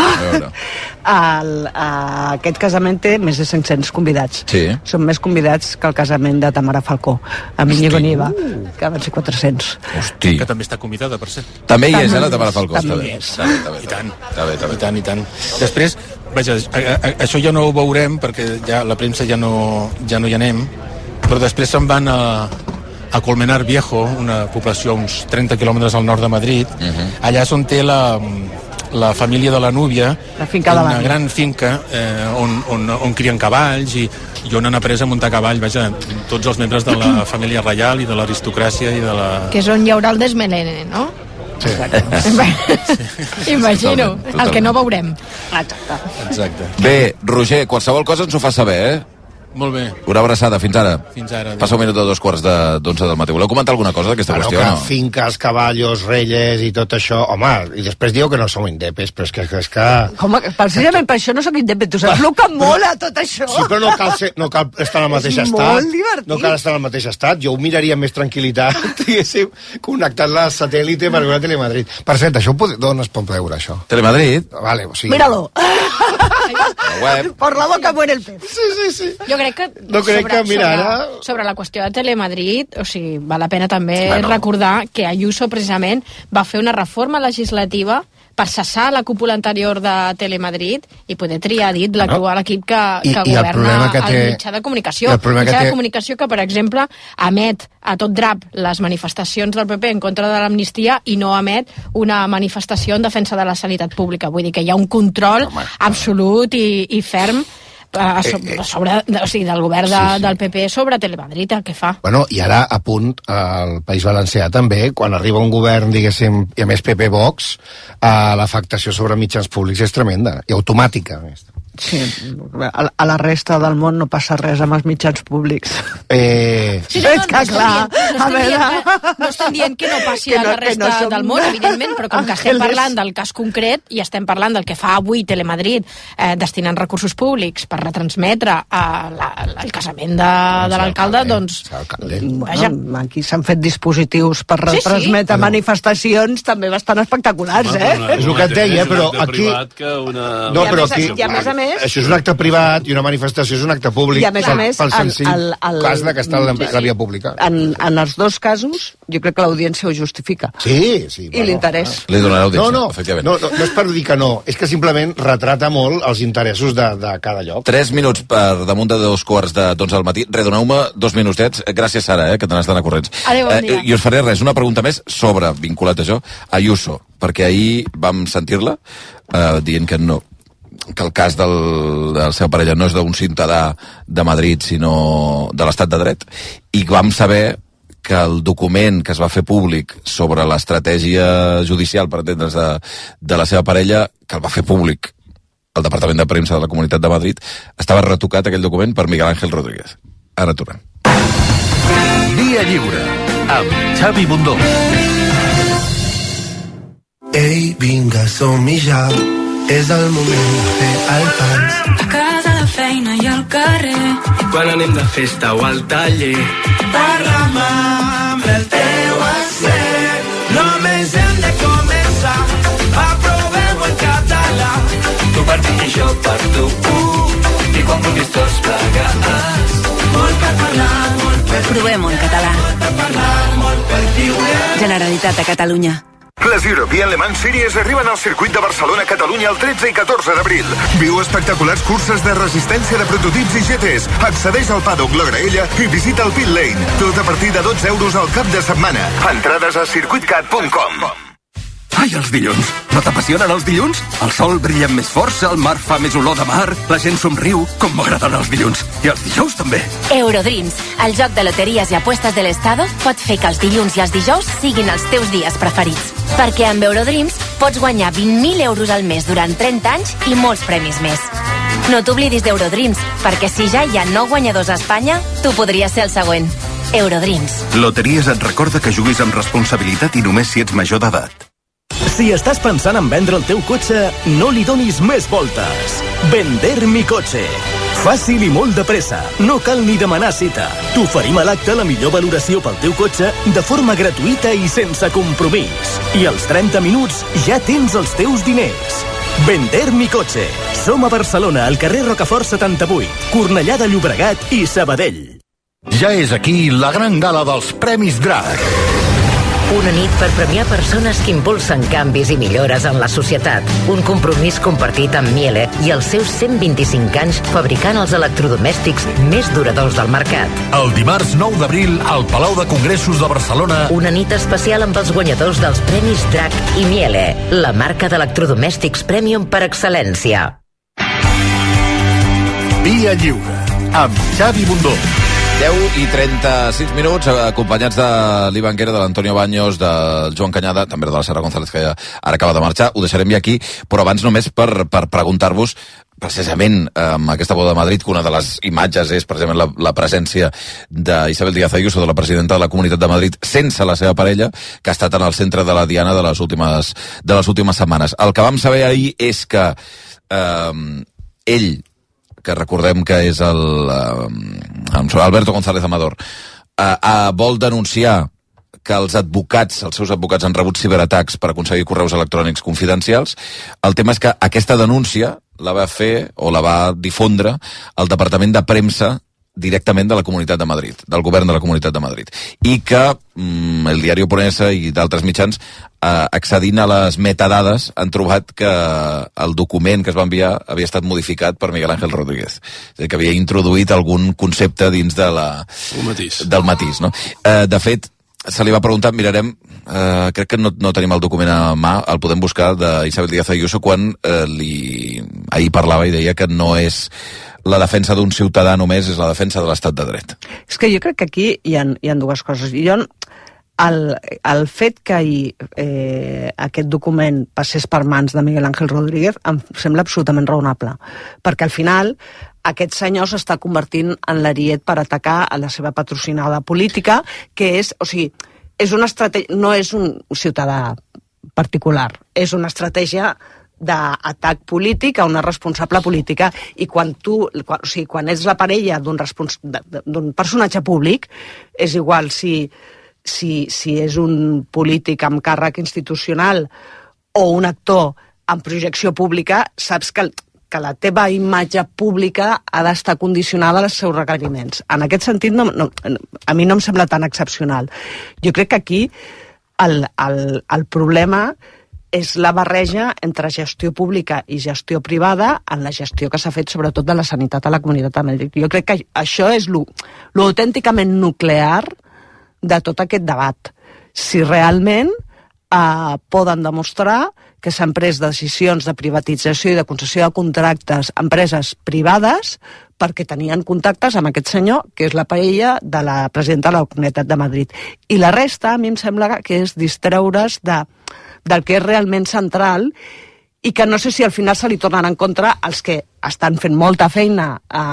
El, uh, aquest casament té més de cinc-cents convidats. Sí. Són més convidats que el casament de Tamara Falcó, amb Íñigo Nieva, que van ser quatre-cents. Hosti. Que també està convidada, per ser. També hi és, eh, la Tamara Falcó. També hi és. I tant. I tant, i tant. Després, vaja, a, a, això ja no ho veurem, perquè ja la premsa ja no, ja no hi anem, però després se'n van a, a Colmenar Viejo, una població a uns trenta quilòmetres al nord de Madrid. Uh-huh. Allà és on té la, la família de la núvia, la finca de una gran finca eh, on, on, on crien cavalls i, i on han après a muntar cavall, vaja, tots els membres de la família reial i de l'aristocràcia i de la... Que és on hi haurà el desmelene, no? Sí. Sí. Imagino, totalment, totalment. El que no veurem. Exacte. Exacte. Bé, Roger, qualsevol cosa ens ho fa saber, eh? Molt bé. Una abraçada, fins ara. Fins ara. Passa un minut de dos quarts d'onze del matí. Voleu comentar alguna cosa d'aquesta bueno, qüestió? Que no? finques, cavallos, reyes i tot això, home, i després diu que no som indepes, però és que... És que... Com, precisament per això no soc indepes, tu saps el que mola tot això? Sí, però no cal, ser, no cal estar al mateix és estat. Molt divertit. No cal estar al mateix estat. Jo ho miraria amb més tranquil·litat, diguéssim, connectant la satèl·lite per veure Telemadrid. Per cert, això pot... d'on es pot veure, això? Telemadrid? Vale, o sigui... Míralo. La web. Por la boca muere el pez. Sí, sí, sí. Jo crec que, no crec sobre, que mira, sobre, ara... sobre la qüestió de Telemadrid, o sigui, val la pena també bueno. recordar que Ayuso precisament va fer una reforma legislativa per cessar la cúpula anterior de Telemadrid i poder triar dit l'actual no. equip que, que I, governa i el, que té, el mitjà de comunicació. El mitjà té... de comunicació que, per exemple, emet a tot drap les manifestacions del P P en contra de l'amnistia i no emet una manifestació en defensa de la sanitat pública. Vull dir que hi ha un control Home, absolut i, i ferm a sobre, sobre, o sigui, del govern de, sí, sí. del P P sobre Telemadrid, el que fa. Bueno, i ara, a punt, al País Valencià també, quan arriba un govern, diguéssim, i a més P P Vox, eh, l'afectació sobre mitjans públics és tremenda, i automàtica, a més. Sí, a la resta del món no passa res amb els mitjans públics. Eh... Sí, no, no, no, clar, no, estem dient, que, no estem dient que no passi que no, a la resta no som... del món, evidentment, però com que estem parlant del cas concret i estem parlant del que fa avui Telemadrid, eh, destinant recursos públics per retransmetre eh, la, la, el casament de, de l'alcalde, doncs... Vaja. Bueno, aquí s'han fet dispositius per retransmetre sí, sí. manifestacions també bastant espectaculars, eh? És el que et deia, però aquí... No, però aquí... I a més a més... Això és un acte privat i una manifestació és un acte públic. I a més a més... Pel senzill el, el, el, cas de que està en la via pública. En, en els dos casos, jo crec que l'audiència ho justifica. Sí, sí. I bueno, l'interès. Ah. Li donarà audiència, no, no, efectivament. No, no, no és per dir que no, és que simplement retrata molt els interessos de, de cada lloc. Tres minuts per damunt de dos quarts de d'onze del matí. Redoneu-me dos minutets. Gràcies, Sara, eh, que te n'has d'anar corrents. Adéu, bon dia. Eh, I us faré res, una pregunta més sobre, vinculat a això, Ayuso, perquè ahir vam sentir-la eh, dient que no que el cas del, de la seva parella no és d'un ciutadà de Madrid, sinó de l'estat de dret, i vam saber que el document que es va fer públic sobre l'estratègia judicial, per entendre's, de, de la seva parella, que el va fer públic el Departament de Premsa de la Comunitat de Madrid, estava retocat aquell document per Miguel Ángel Rodríguez. Ara tornem. Via Lliure, amb Xavi Bundó. Ei, vinga, som-hi ja. És el moment de fer el pas. A casa, a la feina i al carrer. Quan anem de festa o al taller. Parla'm amb el teu accent. Només hem de començar. Aprovem-ho en català. Tu per mi i jo per tu. I quan vulguis tots plegats. Molt per parlar, molt per... Provem-ho en català. Molt per parlar, molt per viure. Generalitat de Catalunya. Les European Le Mans Series arriben al circuit de Barcelona-Catalunya el tretze i catorze d'abril. Viu espectaculars curses de resistència de prototips i G Ts. Accedeix al paddock La Graella i visita el pit lane. Tot a partir de dotze euros al cap de setmana. Entrades a circuitcat punt com. Ai, els dilluns. No t'apassionen els dilluns? El sol brilla amb més força, el mar fa més olor de mar, la gent somriu, com m'agraden els dilluns. I els dijous també. Eurodreams, el joc de loteries i apuestes de l'Estado, pot fer que els dilluns i els dijous siguin els teus dies preferits. Perquè amb Eurodreams pots guanyar vint mil euros al mes durant trenta anys i molts premis més. No t'oblidis d'Eurodreams, perquè si ja hi ha nou guanyadors a Espanya, tu podries ser el següent. Eurodreams. Loteries et recorda que juguis amb responsabilitat i només si ets major d'edat. Si estàs pensant en vendre el teu cotxe, no li donis més voltes. Vender mi cotxe. Fàcil i molt de pressa. No cal ni demanar cita. T'oferim a l'acte la millor valoració pel teu cotxe de forma gratuïta i sense compromís. I als trenta minuts ja tens els teus diners. Vender mi cotxe. Som a Barcelona, al carrer Rocafort setanta-vuit, Cornellà de Llobregat i Sabadell. Ja és aquí la gran gala dels Premis Drac. Una nit per premiar persones que impulsen canvis i millores en la societat. Un compromís compartit amb Miele i els seus cent vint-i-cinc anys fabricant els electrodomèstics més duradors del mercat. El dimarts nou d'abril al Palau de Congressos de Barcelona. Una nit especial amb els guanyadors dels Premis Drac i Miele, la marca d'electrodomèstics premium per excel·lència. Via Lliure, amb Xavi Bundó. deu i trenta-sis minuts, acompanyats de l'Ivan Guerra, de l'Antonio Baños, del Joan Cañada, també de la Sara González, que ja ara acaba de marxar. Ho deixarem ja aquí, però abans només per, per preguntar-vos, precisament amb aquesta boda de Madrid, que una de les imatges és precisament la, la presència d'Isabel Díaz Ayuso, de la presidenta de la Comunitat de Madrid, sense la seva parella, que ha estat en el centre de la diana de les últimes, de les últimes setmanes. El que vam saber ahir és que eh, ell, que recordem que és el eh, Alberto González Amador, eh, eh, vol denunciar que els advocats, els seus advocats han rebut ciberatacs per aconseguir correus electrònics confidencials. El tema és que aquesta denúncia la va fer o la va difondre el Departament de Premsa directament de la Comunitat de Madrid, del govern de la Comunitat de Madrid, i que mm, el diari Oponense i d'altres mitjans, eh, accedint a les metadades, han trobat que el document que es va enviar havia estat modificat per Miguel Ángel Rodríguez, és a dir, que havia introduït algun concepte dins de la, matís. del matís. No? Eh, de fet, se li va preguntar, mirarem, eh, crec que no, no tenim el document a mà, el podem buscar, d'Isabel Díaz Ayuso, quan eh, li, ahir parlava i deia que no és la defensa d'un ciutadà només, és la defensa de l'estat de dret. És que jo crec que aquí hi ha, hi ha dues coses. Jo, el, el fet que hi, eh, aquest document passés per mans de Miguel Ángel Rodríguez em sembla absolutament raonable, perquè al final aquest senyor s'està convertint en l'ariet per atacar a la seva patrocinada política, que és, o sigui, és una estratègia, no és un ciutadà particular, és una estratègia d'atac polític a una responsable política, i quan tu, quan, o sigui, quan ets la parella d'un respons... d'un personatge públic, és igual si, si, si és un polític amb càrrec institucional o un actor amb projecció pública, saps que, que la teva imatge pública ha d'estar condicionada als seus requeriments. En aquest sentit, no, no, a mi no em sembla tan excepcional. Jo crec que aquí el, el, el problema és la barreja entre gestió pública i gestió privada en la gestió que s'ha fet sobretot de la sanitat a la Comunitat de Madrid. Jo crec que això és lo, lo autènticament nuclear de tot aquest debat. Si realment eh, poden demostrar que s'han pres decisions de privatització i de concessió de contractes a empreses privades perquè tenien contactes amb aquest senyor, que és la parella de la presidenta de la Comunitat de Madrid. I la resta, a mi em sembla que és distreure's de del que és realment central, i que no sé si al final se li tornen en contra els que estan fent molta feina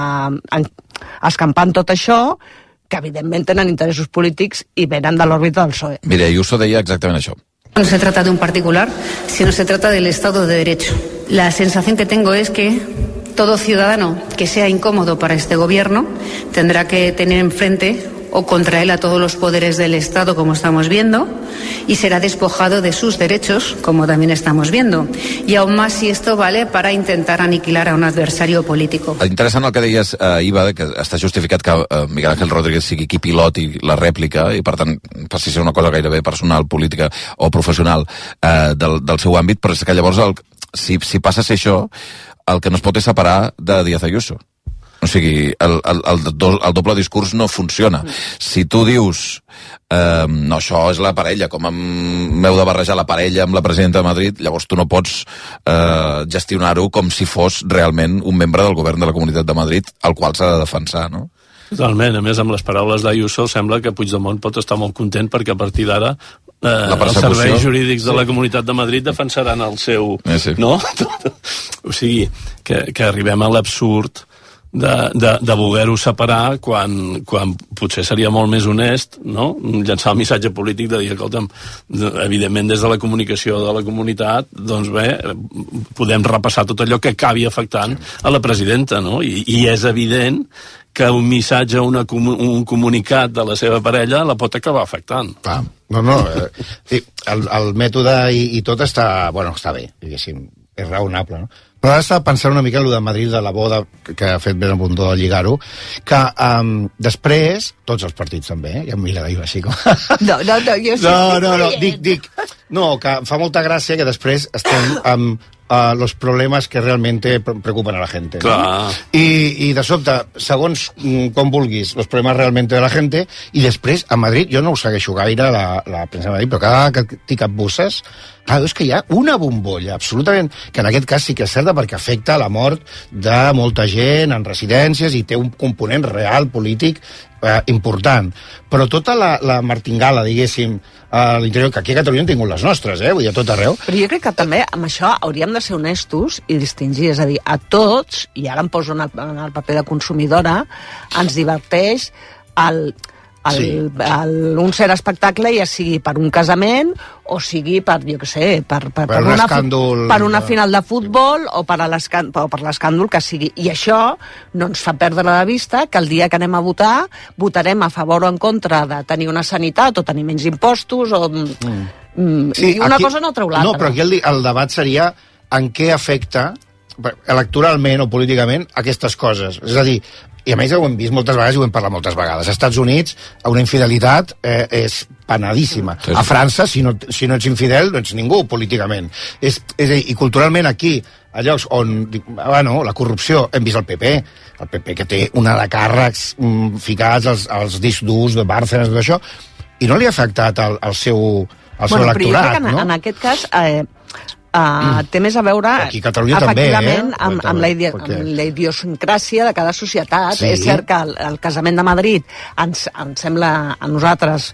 eh, escampant tot això, que evidentment tenen interessos polítics i venen de l'òrbita del P S O E. Mira, Ayuso deia exactament això. No se trata de un particular, sino se trata del Estado de Derecho. La sensación que tengo es que todo ciudadano que sea incómodo para este gobierno tendrá que tener enfrente o contra él a todos los poderes del Estado, como estamos viendo, y será despojado de sus derechos, como también estamos viendo. Y aún más si esto vale para intentar aniquilar a un adversario político. Interessant el que deies, uh, Iva, que està justificat que uh, Miguel Ángel Rodríguez sigui qui piloti la rèplica i, per tant, passi a ser una cosa gairebé personal, política o professional uh, del, del seu àmbit, però és que llavors, el, si, si passa a ser això, el que no es pot és separar de Díaz Ayuso. O sigui, el, el, el, do, el doble discurs no funciona. Si tu dius eh, no, això és la parella, com m'heu de barrejar la parella amb la presidenta de Madrid, llavors tu no pots eh, gestionar-ho com si fos realment un membre del govern de la Comunitat de Madrid al qual s'ha de defensar, no? Totalment. A més, amb les paraules d'Ayuso sembla que Puigdemont pot estar molt content perquè a partir d'ara eh, els serveis jurídics de la Comunitat de Madrid defensaran el seu... Eh, sí. No? O sigui, que, que arribem a l'absurd de, de, de voler-ho separar quan, quan potser seria molt més honest, no? Llançar el missatge polític de dir, escolta'm, evidentment des de la comunicació de la comunitat, doncs bé, podem repassar tot allò que acabi afectant a la presidenta, no? I, i és evident que un missatge, una, un comunicat de la seva parella la pot acabar afectant. Clar, no, no, eh, el, el mètode i, i tot està, bueno, està bé, diguéssim, és raonable, no? Però ara estava pensant una mica en el de Madrid, de la boda que ha fet Ben Abundó de lligar-ho, que um, després, tots els partits també, eh? Ja em mira d'ahir així com... No, no, no, jo sí no, no, no, dic, dic, no, que fa molta gràcia que després estem amb uh, los problemes que realmente preocupen a la gente. Clar. ¿no? I, I de sobte, segons mm, com vulguis, los problemes realmente de la gente, i després, a Madrid, jo no ho segueixo gaire, la, la premsa de Madrid, però cada que tinc capbusses, clar, és que hi ha una bombolla, absolutament, que en aquest cas sí que és certa perquè afecta la mort de molta gent en residències i té un component real polític eh, important. Però tota la, la martingala, diguéssim, a l'interior, que aquí a Catalunya hem tingut les nostres, eh? Vull dir, a tot arreu. Però jo crec que també amb això hauríem de ser honestos i distingir, és a dir, a tots, i ara em poso en el, en el paper de consumidora, ens diverteix el... El, sí. el, un cert espectacle, ja sigui per un casament o sigui per, jo què sé, per, per, per, per, una, per una de... final de futbol o per l'escàndol que sigui. I això no ens fa perdre de vista que el dia que anem a votar votarem a favor o en contra de tenir una sanitat o tenir menys impostos o... Mm. Sí, i una aquí, cosa no treu l'altra. No, però aquí el, el debat seria en què afecta electoralment o políticament aquestes coses. És a dir, i a més ho hem vist moltes vegades i ho hem parlat moltes vegades. Als Estats Units, una infidelitat eh, és penadíssima. A França, si no, si no ets infidel, no ets ningú políticament. És, és a dir, i culturalment aquí, a llocs on, bueno, la corrupció, hem vist el P P, el P P que té una de càrrecs mm, ficats als, als discs durs de Bárcenas, tot això, i no li ha afectat al, al seu, al seu bueno, electorat, en, no? En aquest cas... Eh, Uh, té més a veure aquí a Catalunya efectivament també, eh? amb, amb, la idi amb la idiosincràsia de cada societat. Sí. És cert que el, el casament de Madrid ens, ens sembla a nosaltres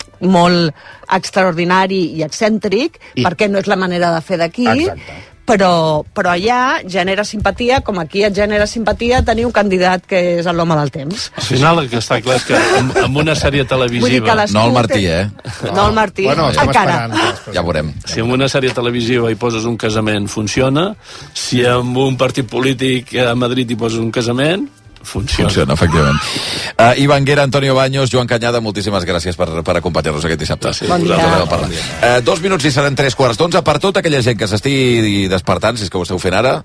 molt extraordinari i excèntric, I... perquè no és la manera de fer d'aquí, però, però allà genera simpatia, com aquí et genera simpatia tenir un candidat que és l'home del temps. Al final el que està clar és que amb, amb una sèrie televisiva... No el Martí, eh? No el Martí, bueno, encara. Ja veurem. Si en una sèrie televisiva hi poses un casament, funciona. Si en un partit polític a Madrid hi poses un casament, funciona. Funciona, efectivament. Uh, Ivan Guera, Antonio Baños, Joan Cañada, moltíssimes gràcies per, per acompanyar-nos aquest dissabte. Sí, bon dia. Bon dia. Uh, dos minuts i seran tres quarts d'onze. Per tota aquella gent que s'estigui despertant, si és que ho esteu fent ara...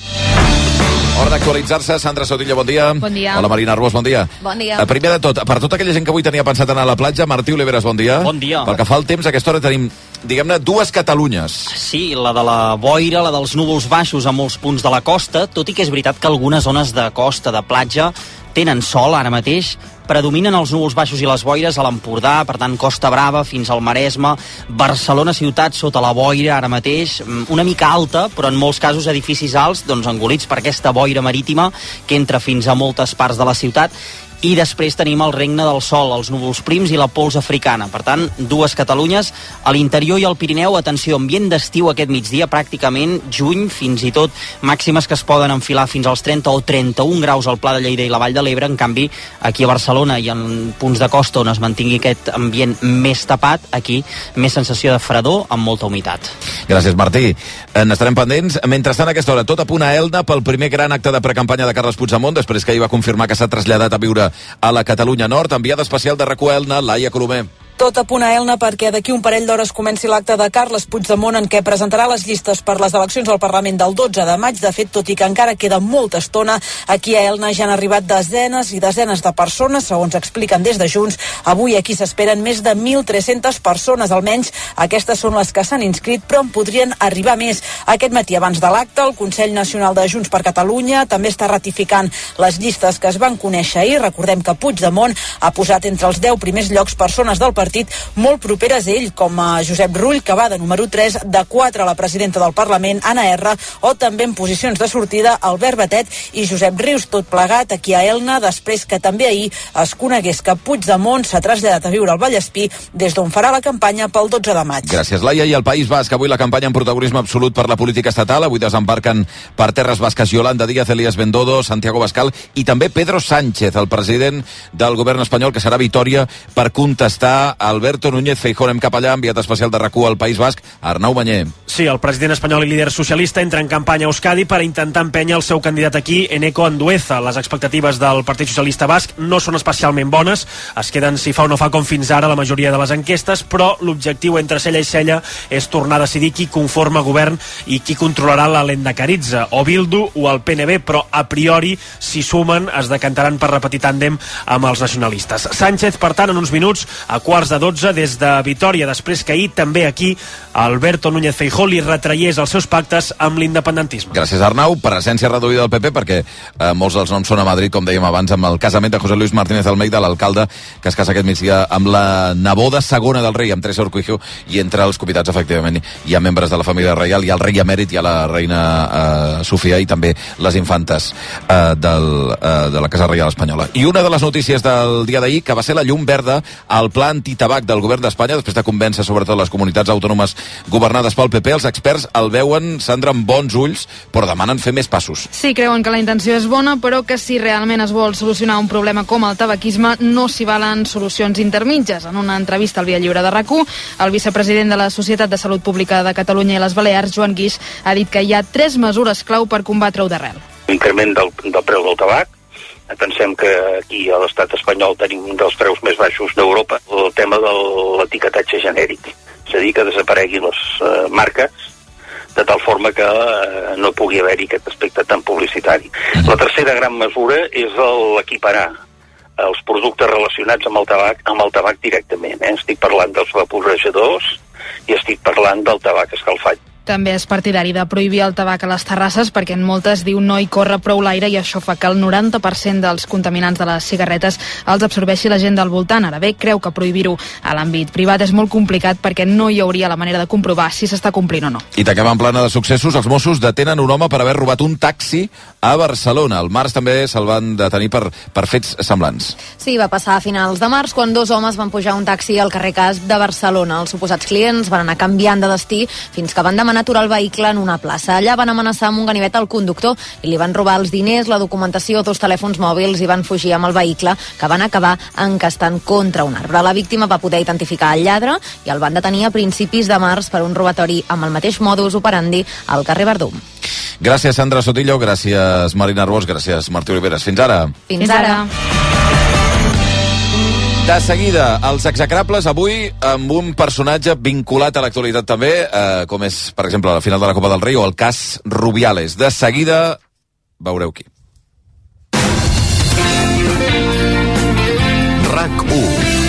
Hora d'actualitzar-se. Sandra Sotilla, bon dia. Bon dia. Hola, Marina Arbós, bon dia. Bon dia. Uh, primer de tot, per tota aquella gent que avui tenia pensat anar a la platja, Martí Oliveres, bon dia. Bon dia. Pel que fa al temps, a aquesta hora tenim, diguem-ne, dues Catalunyes. Sí, la de la boira, la dels núvols baixos a molts punts de la costa, tot i que és veritat que algunes zones de costa, de platja, tenen sol ara mateix. Predominen els núvols baixos i les boires a l'Empordà, per tant, Costa Brava fins al Maresme, Barcelona ciutat sota la boira ara mateix, una mica alta, però en molts casos edificis alts, doncs engolits per aquesta boira marítima que entra fins a moltes parts de la ciutat. I després tenim el regne del sol, els núvols prims i la pols africana. Per tant, dues Catalunyes. A l'interior i al Pirineu, atenció, ambient d'estiu aquest migdia, pràcticament juny, fins i tot màximes que es poden enfilar fins als trenta o trenta-un graus al Pla de Lleida i la Vall de l'Ebre. En canvi, aquí a Barcelona i en punts de costa on es mantingui aquest ambient més tapat, aquí més sensació de fredor amb molta humitat. Gràcies, Martí. N'estarem pendents. Mentrestant, a aquesta hora, tot a punt a Elna pel primer gran acte de precampanya de Carles Puigdemont, després que ell va confirmar que s'ha traslladat a viure pluja a la Catalunya Nord. Enviada especial de RAC u Elna, Laia Colomer. Tot a punt a Elna perquè d'aquí un parell d'hores comenci l'acte de Carles Puigdemont en què presentarà les llistes per les eleccions al Parlament del dotze de maig. De fet, tot i que encara queda molta estona, aquí a Elna ja han arribat desenes i desenes de persones, segons expliquen des de Junts. Avui aquí s'esperen més de mil tres-centes persones, almenys aquestes són les que s'han inscrit, però en podrien arribar més. Aquest matí, abans de l'acte, el Consell Nacional de Junts per Catalunya també està ratificant les llistes que es van conèixer ahir. Recordem que Puigdemont ha posat entre els deu primers llocs persones del partit molt properes a ell, com a Josep Rull, que va de número tres, de quatre a la presidenta del Parlament, Anna R, o també en posicions de sortida Albert Batet i Josep Rius, tot plegat aquí a Elna, després que també ahir es conegués que Puigdemont s'ha traslladat a viure al Vallespí, des d'on farà la campanya pel dotze de maig. Gràcies, Laia. I al País Basc, avui la campanya amb protagonisme absolut per la política estatal. Avui desembarquen per terres basques Yolanda Díaz, Elías Bendodo, Santiago Bascal i també Pedro Sánchez, el president del govern espanyol, que serà Vitòria per contestar Alberto Núñez Feijóo. Anem cap allà, enviat especial de RAC u al País Basc, Arnau Banyer. Sí, el president espanyol i líder socialista entra en campanya a Euskadi per intentar empènyer el seu candidat aquí, Eneko Andueza. Les expectatives del Partit Socialista Basc no són especialment bones, es queden si fa o no fa com fins ara la majoria de les enquestes, però l'objectiu entre cella i cella és tornar a decidir qui conforma govern i qui controlarà la Lehendakaritza, o Bildu o el P N B, però a priori, si sumen, es decantaran per repetir tàndem amb els nacionalistes. Sánchez, per tant, en uns minuts, a quarts de dotze des de Vitòria, després que ahir també aquí Alberto Núñez Feijóo li retraiés els seus pactes amb l'independentisme. Gràcies, Arnau. Presència reduïda del P P perquè eh, molts dels noms són a Madrid, com dèiem abans, amb el casament de José Luis Martínez Almeida, l'alcalde que es casa aquest migdia amb la neboda segona del rei, amb Teresa Urquijo, i entre els convidats, efectivament, hi ha membres de la família reial, hi ha el rei emèrit, hi ha la reina eh, Sofia i també les infantes eh, del, eh, de la Casa Reial Espanyola. I una de les notícies del dia d'ahir, que va ser la llum verda al pla antitabac del govern d'Espanya, després de convèncer sobretot les comunitats autònomes governades pel P P. Els experts el veuen, Sandra, amb bons ulls, però demanen fer més passos. Sí, creuen que la intenció és bona, però que si realment es vol solucionar un problema com el tabaquisme, no s'hi valen solucions intermitges. En una entrevista al Via Lliure de RAC u, el vicepresident de la Societat de Salut Pública de Catalunya i les Balears, Joan Guix, ha dit que hi ha tres mesures clau per combatre-ho d'arrel. Increment del, del preu del tabac. Pensem que aquí a l'estat espanyol tenim un dels preus més baixos d'Europa. El tema de l'etiquetatge genèric, és a dir, que desapareguin les uh, marques de tal forma que uh, no pugui haver-hi aquest aspecte tan publicitari. La tercera gran mesura és l'equiparar els productes relacionats amb el tabac amb el tabac directament. Eh? Estic parlant dels vaporejadors i estic parlant del tabac escalfat. També és partidari de prohibir el tabac a les terrasses perquè en moltes, diu, no hi corre prou l'aire i això fa que el noranta per cent dels contaminants de les cigarretes els absorbeixi la gent del voltant. Ara bé, creu que prohibir-ho a l'àmbit privat és molt complicat perquè no hi hauria la manera de comprovar si s'està complint o no. I tanquem en plana de successos. Els Mossos detenen un home per haver robat un taxi a Barcelona. Al març també se'l van detenir per, per fets semblants. Sí, va passar a finals de març quan dos homes van pujar un taxi al carrer Casp de Barcelona. Els suposats clients van anar canviant de destí fins que van demanar aturar el vehicle en una plaça. Allà van amenaçar amb un ganivet al conductor i li van robar els diners, la documentació, dos telèfons mòbils i van fugir amb el vehicle, que van acabar encastant contra un arbre. La víctima va poder identificar el lladre i el van detenir a principis de març per un robatori amb el mateix modus operandi al carrer Verdum. Gràcies, Sandra Sotillo, gràcies, Marina Arbós, gràcies, Martí Oliveres. Fins ara. Fins ara. De seguida, els execrables, avui amb un personatge vinculat a l'actualitat també, eh, com és, per exemple, la final de la Copa del Rei o el cas Rubiales. De seguida, veureu qui. RAC u.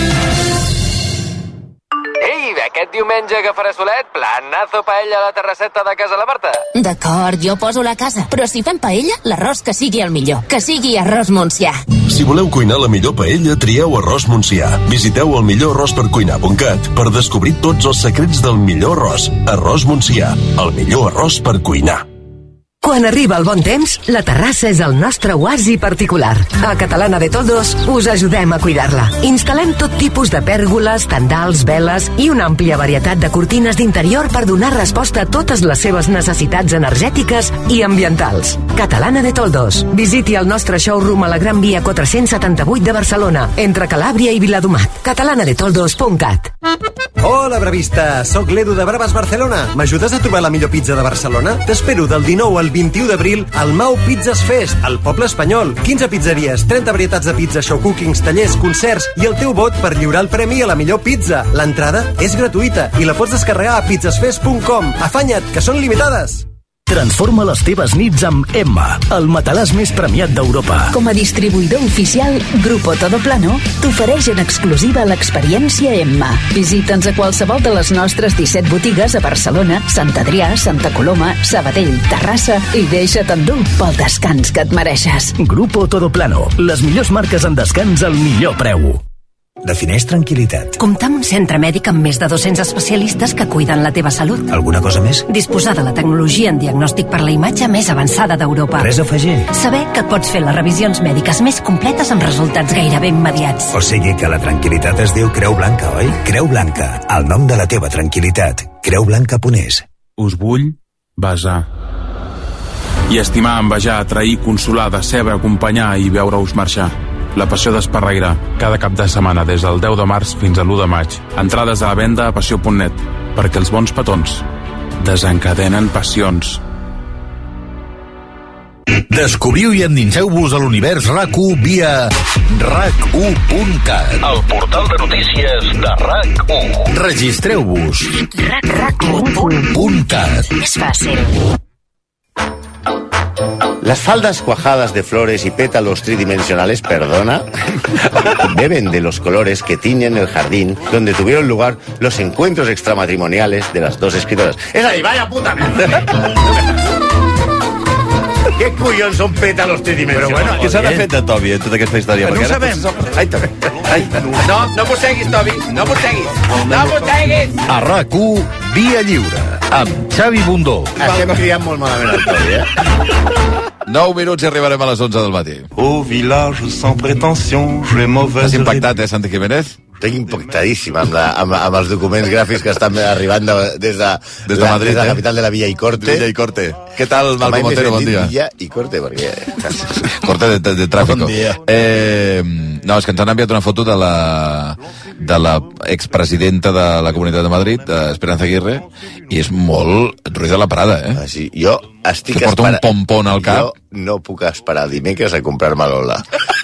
Ei, aquest diumenge que farà solet, planazo paella a la terrasseta de casa la Marta. D'acord, jo poso la casa, però si fem paella, l'arròs que sigui el millor, que sigui arròs Montsià. Si voleu cuinar la millor paella, trieu Arròs Montsià. Visiteu el millor arròs per cuinar punt cat per descobrir tots els secrets del millor arròs. Arròs Montsià, el millor arròs per cuinar. Quan arriba el bon temps, la terrassa és el nostre oasi particular. A Catalana de Toldos us ajudem a cuidar-la. Instal·lem tot tipus de pèrgoles, tendals, veles i una àmplia varietat de cortines d'interior per donar resposta a totes les seves necessitats energètiques i ambientals. Catalana de Toldos. Visiti el nostre showroom a la Gran Via quatre-cents setanta-vuit de Barcelona, entre Calàbria i Viladomat. catalana de toldos punt cat. Hola, bravista! Soc l'Edu de Braves Barcelona. M'ajudes a trobar la millor pizza de Barcelona? T'espero del dinou al el vint-i-u d'abril al Mau Pizzas Fest, al Poble Espanyol. quinze pizzeries, trenta varietats de pizza, show cookings, tallers, concerts i el teu vot per lliurar el premi a la millor pizza. L'entrada és gratuïta i la pots descarregar a pizzasfest punt com. Afanya't, que són limitades! Transforma les teves nits amb Emma, el matalàs més premiat d'Europa. Com a distribuïdor oficial, Grupo Todoplano t'ofereix en exclusiva l'experiència Emma. Visita'ns a qualsevol de les nostres disset botigues a Barcelona, Sant Adrià, Santa Coloma, Sabadell, Terrassa i deixa't endur pel descans que et mereixes. Grupo Todoplano, les millors marques en descans al millor preu. Defineix tranquil·litat. Comptar amb un centre mèdic amb més de dos-cents especialistes que cuiden la teva salut. Alguna cosa més? Disposar de la tecnologia en diagnòstic per la imatge més avançada d'Europa. Res a afegir. Saber que pots fer les revisions mèdiques més completes amb resultats gairebé immediats. O sigui que la tranquil·litat es diu Creu Blanca, oi? Creu Blanca, el nom de la teva tranquil·litat. creu blanca punt es. Us vull besar. I estimar, envejar, trair, consolar, decebre, acompanyar i veure-us marxar. La Passió d'Esparreguera, cada cap de setmana des del deu de març fins a l'u de maig. Entrades a la venda a passió punt net, perquè els bons petons desencadenen passions. Descobriu i endinseu-vos a l'univers RAC u via rac u punt cat, el portal de notícies de RAC u. Registreu-vos. rac u punt cat. És fàcil. Las faldas cuajadas de flores y pétalos tridimensionales, perdona, beben de los colores que tiñen el jardín donde tuvieron lugar los encuentros extramatrimoniales de las dos escritoras. ¡Es ahí, vaya puta mierda! Què collons són pétalos tridimensionals? Però bueno, què s'ha de fer de Tobi en tota aquesta història? No ho sabem. Ai, també. Ai. No, no mosseguis, Tobi, no mosseguis. No mosseguis! A RAC u, Via Lliure, amb Xavi Bundó. Estem criant molt malament el Tobi, eh? nou minuts i arribarem a les onze del matí. Au village sans prétention, j'ai mauvaise... Has impactat, eh, Santi Jiménez? Estic impactadíssim amb, la, amb, amb els documents gràfics que estan arribant de, des, de, des de la, Madrid, des de la eh? capital de la Villa i Corte. Villa i Corte. Què tal, Malcom Otero? Bon dia. Villa i Corte, perquè... Corte de, de, de tràfico. Bon dia. Eh, no, és que ens han enviat una foto de la, de la expresidenta de la Comunitat de Madrid, Esperanza Aguirre, i és molt Ruiz de la Prada, eh? Ah, sí. Jo estic que porta espera... un pompon al cap. Jo no puc esperar dimecres a comprar-me l'Ola.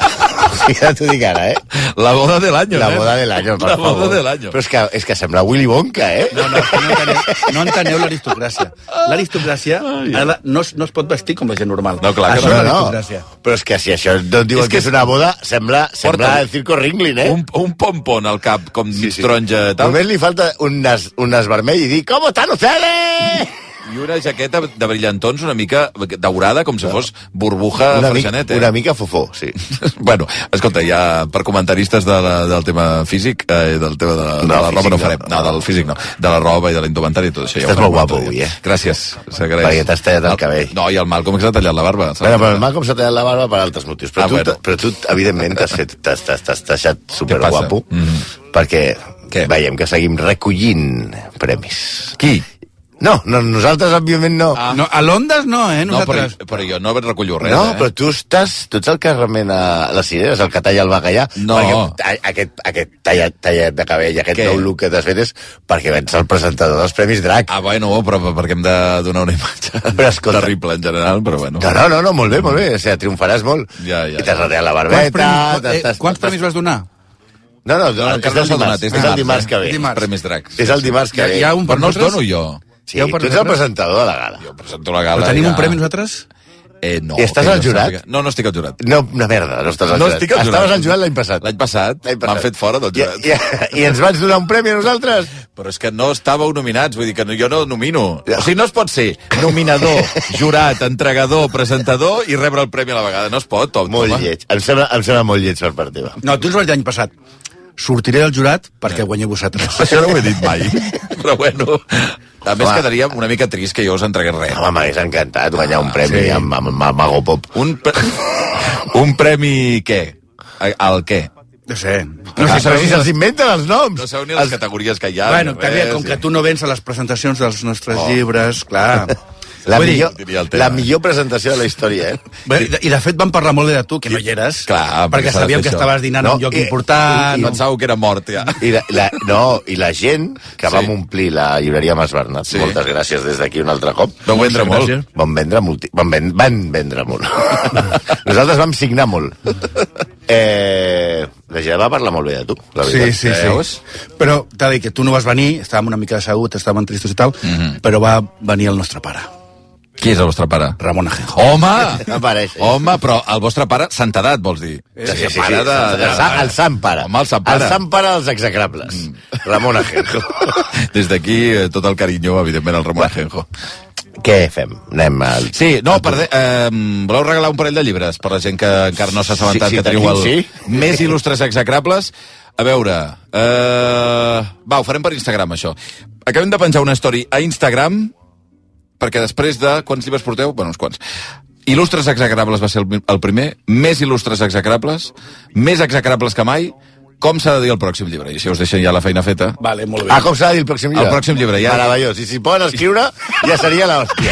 Ja t'ho dic ara, eh? La boda de l'any, La eh? boda de l'any, per La favor. boda de l'any. Però és que, és que sembla Willy Wonka, eh? No, no, no enteneu, no enteneu l'aristocràcia. L'aristocràcia no, no es pot vestir com la gent normal. No, clar, això que no, no. Però és que si això no et diuen és que, que és una boda, sembla, sembla el Circo Ringling, eh? Un, un pompon al cap, com sí, sí. taronja. Tal. Només li falta un nas, un nas vermell i dir «¿Cómo están ustedes?» I una jaqueta de brillantons una mica daurada, com si fos burbuja una freixanet, eh? Una mica fofó, sí. Bueno, escolta, ja per comentaristes de la, del tema físic, eh, del tema de la, no, de la roba no farem. No, no, del físic no. De la roba i de la indumentària i tot això. Estàs ja molt guapo avui, eh? Gràcies, s'agraeix. Perquè t'has tallat el cabell. No, i el Malcom s'ha tallat la barba. Bueno, però el Malcom s'ha tallat la barba per altres motius. Però, ah, tu, bueno. però tu, evidentment, t'has fet, t'has, t'has, t'has deixat superguapo, mm-hmm. perquè Què? veiem que seguim recollint premis. Qui? No, no, nosaltres, òbviament, no. Ah. no a l'Ondes no, eh, nosaltres. No, però, però jo no recullo res, no, eh? però tu estàs, tu ets el que remena les cireres, el que talla el bacallà. No. Perquè aquest, aquest tallat, tallat de cabell, aquest nou look que t'has fet és perquè ets el presentador dels Premis Drac. Ah, bueno, però perquè hem de donar una imatge però escolta, terrible en general, però bueno. No, no, no, no molt bé, molt bé, o sigui, triomfaràs molt. Ja, ja, I t'has ja. retallat la barbeta. Quants premis, eh, quants premis vas donar? No, no, no, és el dimarts, és el dimarts que ve. Premis Dracs. És el dimarts que ve. Hi ha un però no els dono jo. Sí, tu ets el presentador de la gala. Jo presento la gala. Però tenim ja. un premi nosaltres? Eh, no. I estàs al jurat? No, no estic al jurat. No, una merda, no estàs al no jurat. Estic al jurat. Estaves al jurat l'any passat. L'any passat, m'han fet fora del jurat. I, i, I ens vaig donar un premi a nosaltres? Però és que no estàveu nominats, vull dir que no, jo no nomino. O sigui, no es pot ser nominador, jurat, entregador, presentador i rebre el premi a la vegada. No es pot, tot. Molt lleig. Em sembla, em sembla molt lleig per part teva. No, tu ens vas l'any passat. Sortiré del jurat perquè guanyeu vosaltres. Això no ho he dit mai. Però bueno, a més home, quedaria una mica trist que jo us entregués res. Home, m'hagués encantat guanyar un premi sí. amb, amb, amb Mago Pop. Un, pre... un premi què? Al què? No sé. No sé si se'ls inventen els noms. No sabeu ni les els... categories que hi ha. Bueno, també, com que tu no vens a les presentacions dels nostres oh. llibres, clar... La, millor, la millor presentació de la història, eh? Bé, i, de, I de fet vam parlar molt bé de tu, que no hi eres. Clar, perquè sabíem que estaves dinant no, en un lloc i, important. I, i pensàveu que era mort, ja. I la, la, no, i la gent que sí. vam omplir la llibreria Mas Bernat, sí. moltes gràcies des d'aquí un altre cop. Vau vendre molt. Vam vendre molt. Van, ven, van vendre molt. Nosaltres vam signar molt. Eh, la gent va parlar molt bé de tu, la veritat. Sí, sí, sí. Eh, però t'ha dit que tu no vas venir, estàvem una mica asseguts, estàvem tristos i tal, mm-hmm. però va venir el nostre pare. Qui és el vostre pare? Ramon Ajenjo. Home! Apareix. Home, però el vostre pare, santedat, vols dir? Sí, sí, sí. Pare de, de, de, el sant pare. Home, el sant pare. El sant pare dels execrables. Mm. Ramon Ajenjo. Des d'aquí, tot el carinyo, evidentment, al Ramon Ajenjo. Què fem? Anem al... Sí, no, per de, eh, voleu regalar un parell de llibres per la gent que encara no s'ha assabentat sí, sí, que teniu el sí? més il·lustres execrables? A veure... Eh, va, ho farem per Instagram, això. Acabem de penjar una story a Instagram perquè després de... Quants llibres porteu? Bueno, uns quants. Il·lustres execrables va ser el, el primer, més il·lustres execrables, més execrables que mai. Com s'ha de dir el pròxim llibre? I si us deixen ja la feina feta. Vale, molt bé. Ah, com s'ha de dir el pròxim llibre? El pròxim llibre, ja. Meravellós. I si poden escriure, ja seria l'hòstia.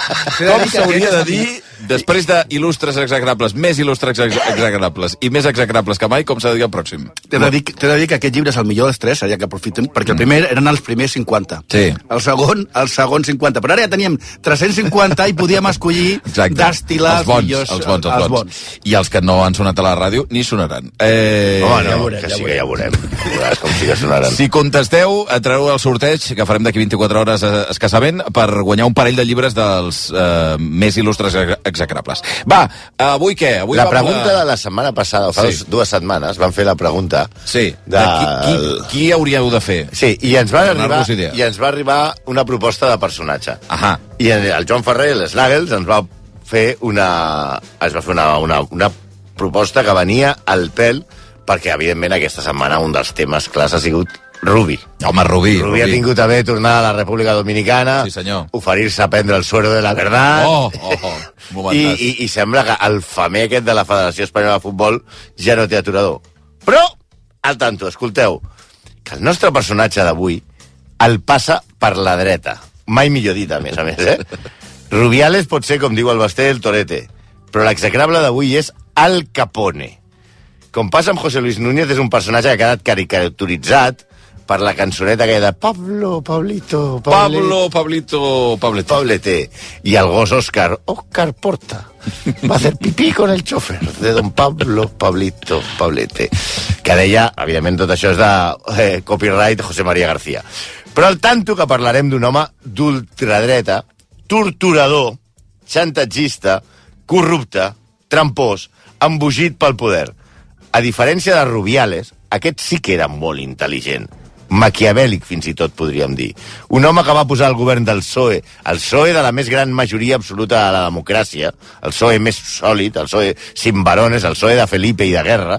Com s'hauria de dir, després de il·lustres execrables, més il·lustres execrables i més execrables que mai, com s'ha de dir el pròxim? T'he de dir, t'he de dir que aquest llibre és el millor dels tres, seria que aprofitem, perquè el primer eren els primers cinquanta. Sí. El segon, el segon cinquanta. Però ara ja teníem tres-cents cinquanta i podíem escollir d'estilar els, els millors. Els bons, els, els bons. I els que no han sonat a la ràdio, ni sonaran. Eh... Home, no, ja veurem, que sí que ja veurem. Veuràs com sí que sonaran. Si contesteu, entrareu al sorteig, que farem d'aquí vint-i-quatre hores escassament, per guanyar un parell de llibres dels eh, més il·lustres execrables. Va, avui què? Avui la pregunta a... de la setmana passada, o fa sí. dues setmanes, van fer la pregunta... Sí, de... de qui, qui, qui hauríeu de fer? Sí, i ens va, arribar, i ens va arribar una proposta de personatge. Ahà. I el Joan Ferrer, l'Slagels, ens va fer una... es va fer una, una, una proposta que venia al pèl perquè, evidentment, aquesta setmana un dels temes clars ha sigut Rubi. Home, Rubi. Rubi, Rubi ha tingut també tornar a la República Dominicana, sí, senyor. Oferir-se a prendre el suero de la verdad, oh, oh, oh. I, i, i sembla que el famer aquest de la Federació Espanyola de Futbol ja no té aturador. Però, al tanto, escolteu, que el nostre personatge d'avui el passa per la dreta. Mai millor dit, a més a més, eh? Rubiales pot ser, com diu el Basté, el torete, però l'execrable d'avui és Al Capone. Com passa amb José Luis Núñez, és un personatge que ha quedat caricaturitzat per la cançoneta aquella de Pablo, Pablito, Pablet, Pablo, Pablito, Pablete. Pablete. I el gos Òscar, Òscar Porta, va a hacer pipí con el chofer de don Pablo, Pablito, Pablete. Que deia, evidentment, tot això és de eh, copyright José María García. Però al tanto que parlarem d'un home d'ultradreta, torturador, xantatgista, corrupte, trampós, embogit pel poder. A diferència de Rubiales, aquest sí que era molt intel·ligent. Maquiavèlic, fins i tot, podríem dir. Un home que va posar el govern del P S O E, el P S O E de la més gran majoria absoluta de la democràcia, el P S O E més sòlid, el P S O E sin varones, el P S O E de Felipe i de Guerra,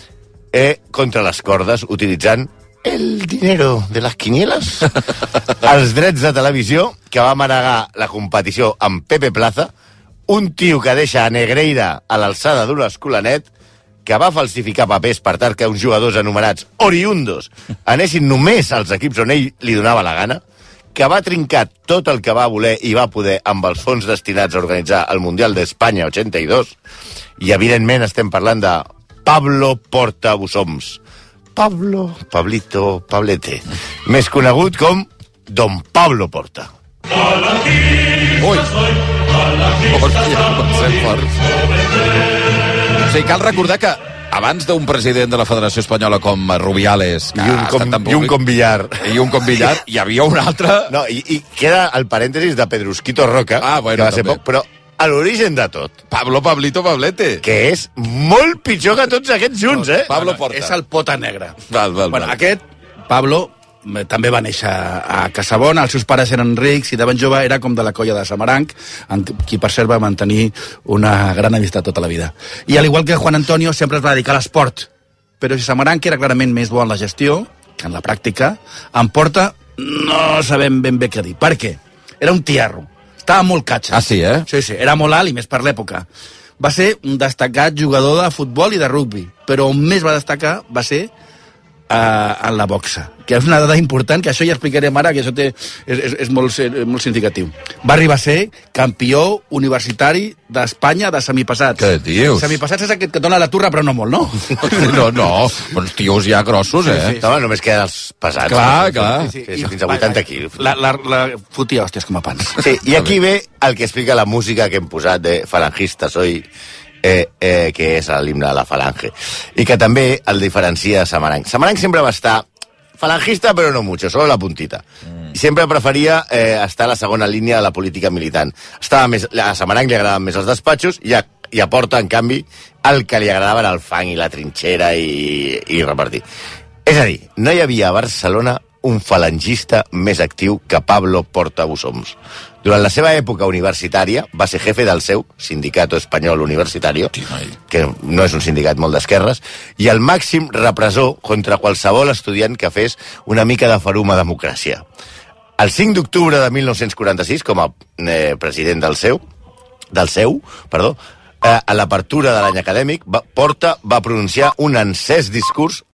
eh, contra les cordes, utilitzant el dinero de les quinieles, els drets de televisió, que va manegar la competició amb Pepe Plaza, un tio que deixa a Negreira a l'alçada d'un escolanet, que va falsificar papers per tal que uns jugadors anomenats oriundos anessin només als equips on ell li donava la gana, que va trincar tot el que va voler i va poder amb els fons destinats a organitzar el Mundial d'Espanya ochenta-dos, i evidentment estem parlant de Pablo Porta Bussoms. Pablo, Pablito, Pablete, més conegut com Don Pablo Porta. Ui! Hòstia, comencem forts. O sigui, cal recordar que abans d'un president de la Federació Espanyola com Rubiales, que I un com, públic, i un com Villar, i un com Villar, hi havia un altre... No, i, i queda el parèntesis de Pedrusquito Roca, ah, bueno, que va ser també. poc, però a l'origen de tot... Pablo, Pablito, Pablete. Que és molt pitjor que tots aquests junts, eh? Pablo Porta. És el Pota Negra. Val, val, bueno, val. Aquest, Pablo, també va néixer a Casabona, els seus pares eren rics i de ben jove era com de la colla de Samaranc, qui per cert va mantenir una gran amistat tota la vida. I al igual que Juan Antonio sempre es va dedicar a l'esport, però si Samaranc era clarament més bo en la gestió que en la pràctica, en Porta no sabem ben bé què dir. Per què? Era un tiarro, estava molt catxa. Ah, sí, eh? Sí, sí, era molt alt i més per l'època. Va ser un destacat jugador de futbol i de rugby, però on més va destacar va ser uh, en la boxa, que és una dada important, que això ja explicarem ara, que això té, és, és, és molt, és molt significatiu. Va arribar a ser campió universitari d'Espanya de semipesats. Què dius? Semipesats és aquest que dona la turra, però no molt, no? No, no, uns tios ja grossos, eh? Sí, sí. No, només queden els pesats. Clar, clar. Sí, sí. Sí, fins a vuitanta quilos. La, la, la fotia hòsties com a pans. Sí, i aquí ve el que explica la música que hem posat de Falangista Soy, eh, eh, que és l'himne de la Falange, i que també el diferencia de Samaranch. Samaranch sempre va estar falangista, però no mucho, solo la puntita. Mm. I sempre preferia eh, estar a la segona línia de la política militant. Estava més, a Samaranch li agradaven més els despatxos i, a, i aporta, en canvi, el que li agradava era el fang i la trinxera i, i repartir. És a dir, no hi havia a Barcelona un falangista més actiu que Pablo Porta Busoms. Durant la seva època universitària va ser jefe del seu Sindicato Espanyol Universitario, que no és un sindicat molt d'esquerres, i el màxim repressor contra qualsevol estudiant que fes una mica de faruma democràcia. El cinc d'octubre de mil nou-cents quaranta-sis, com a eh, president del seu, del seu, perdó, eh, a l'apertura de l'any acadèmic, va, Porta va pronunciar un encès discurs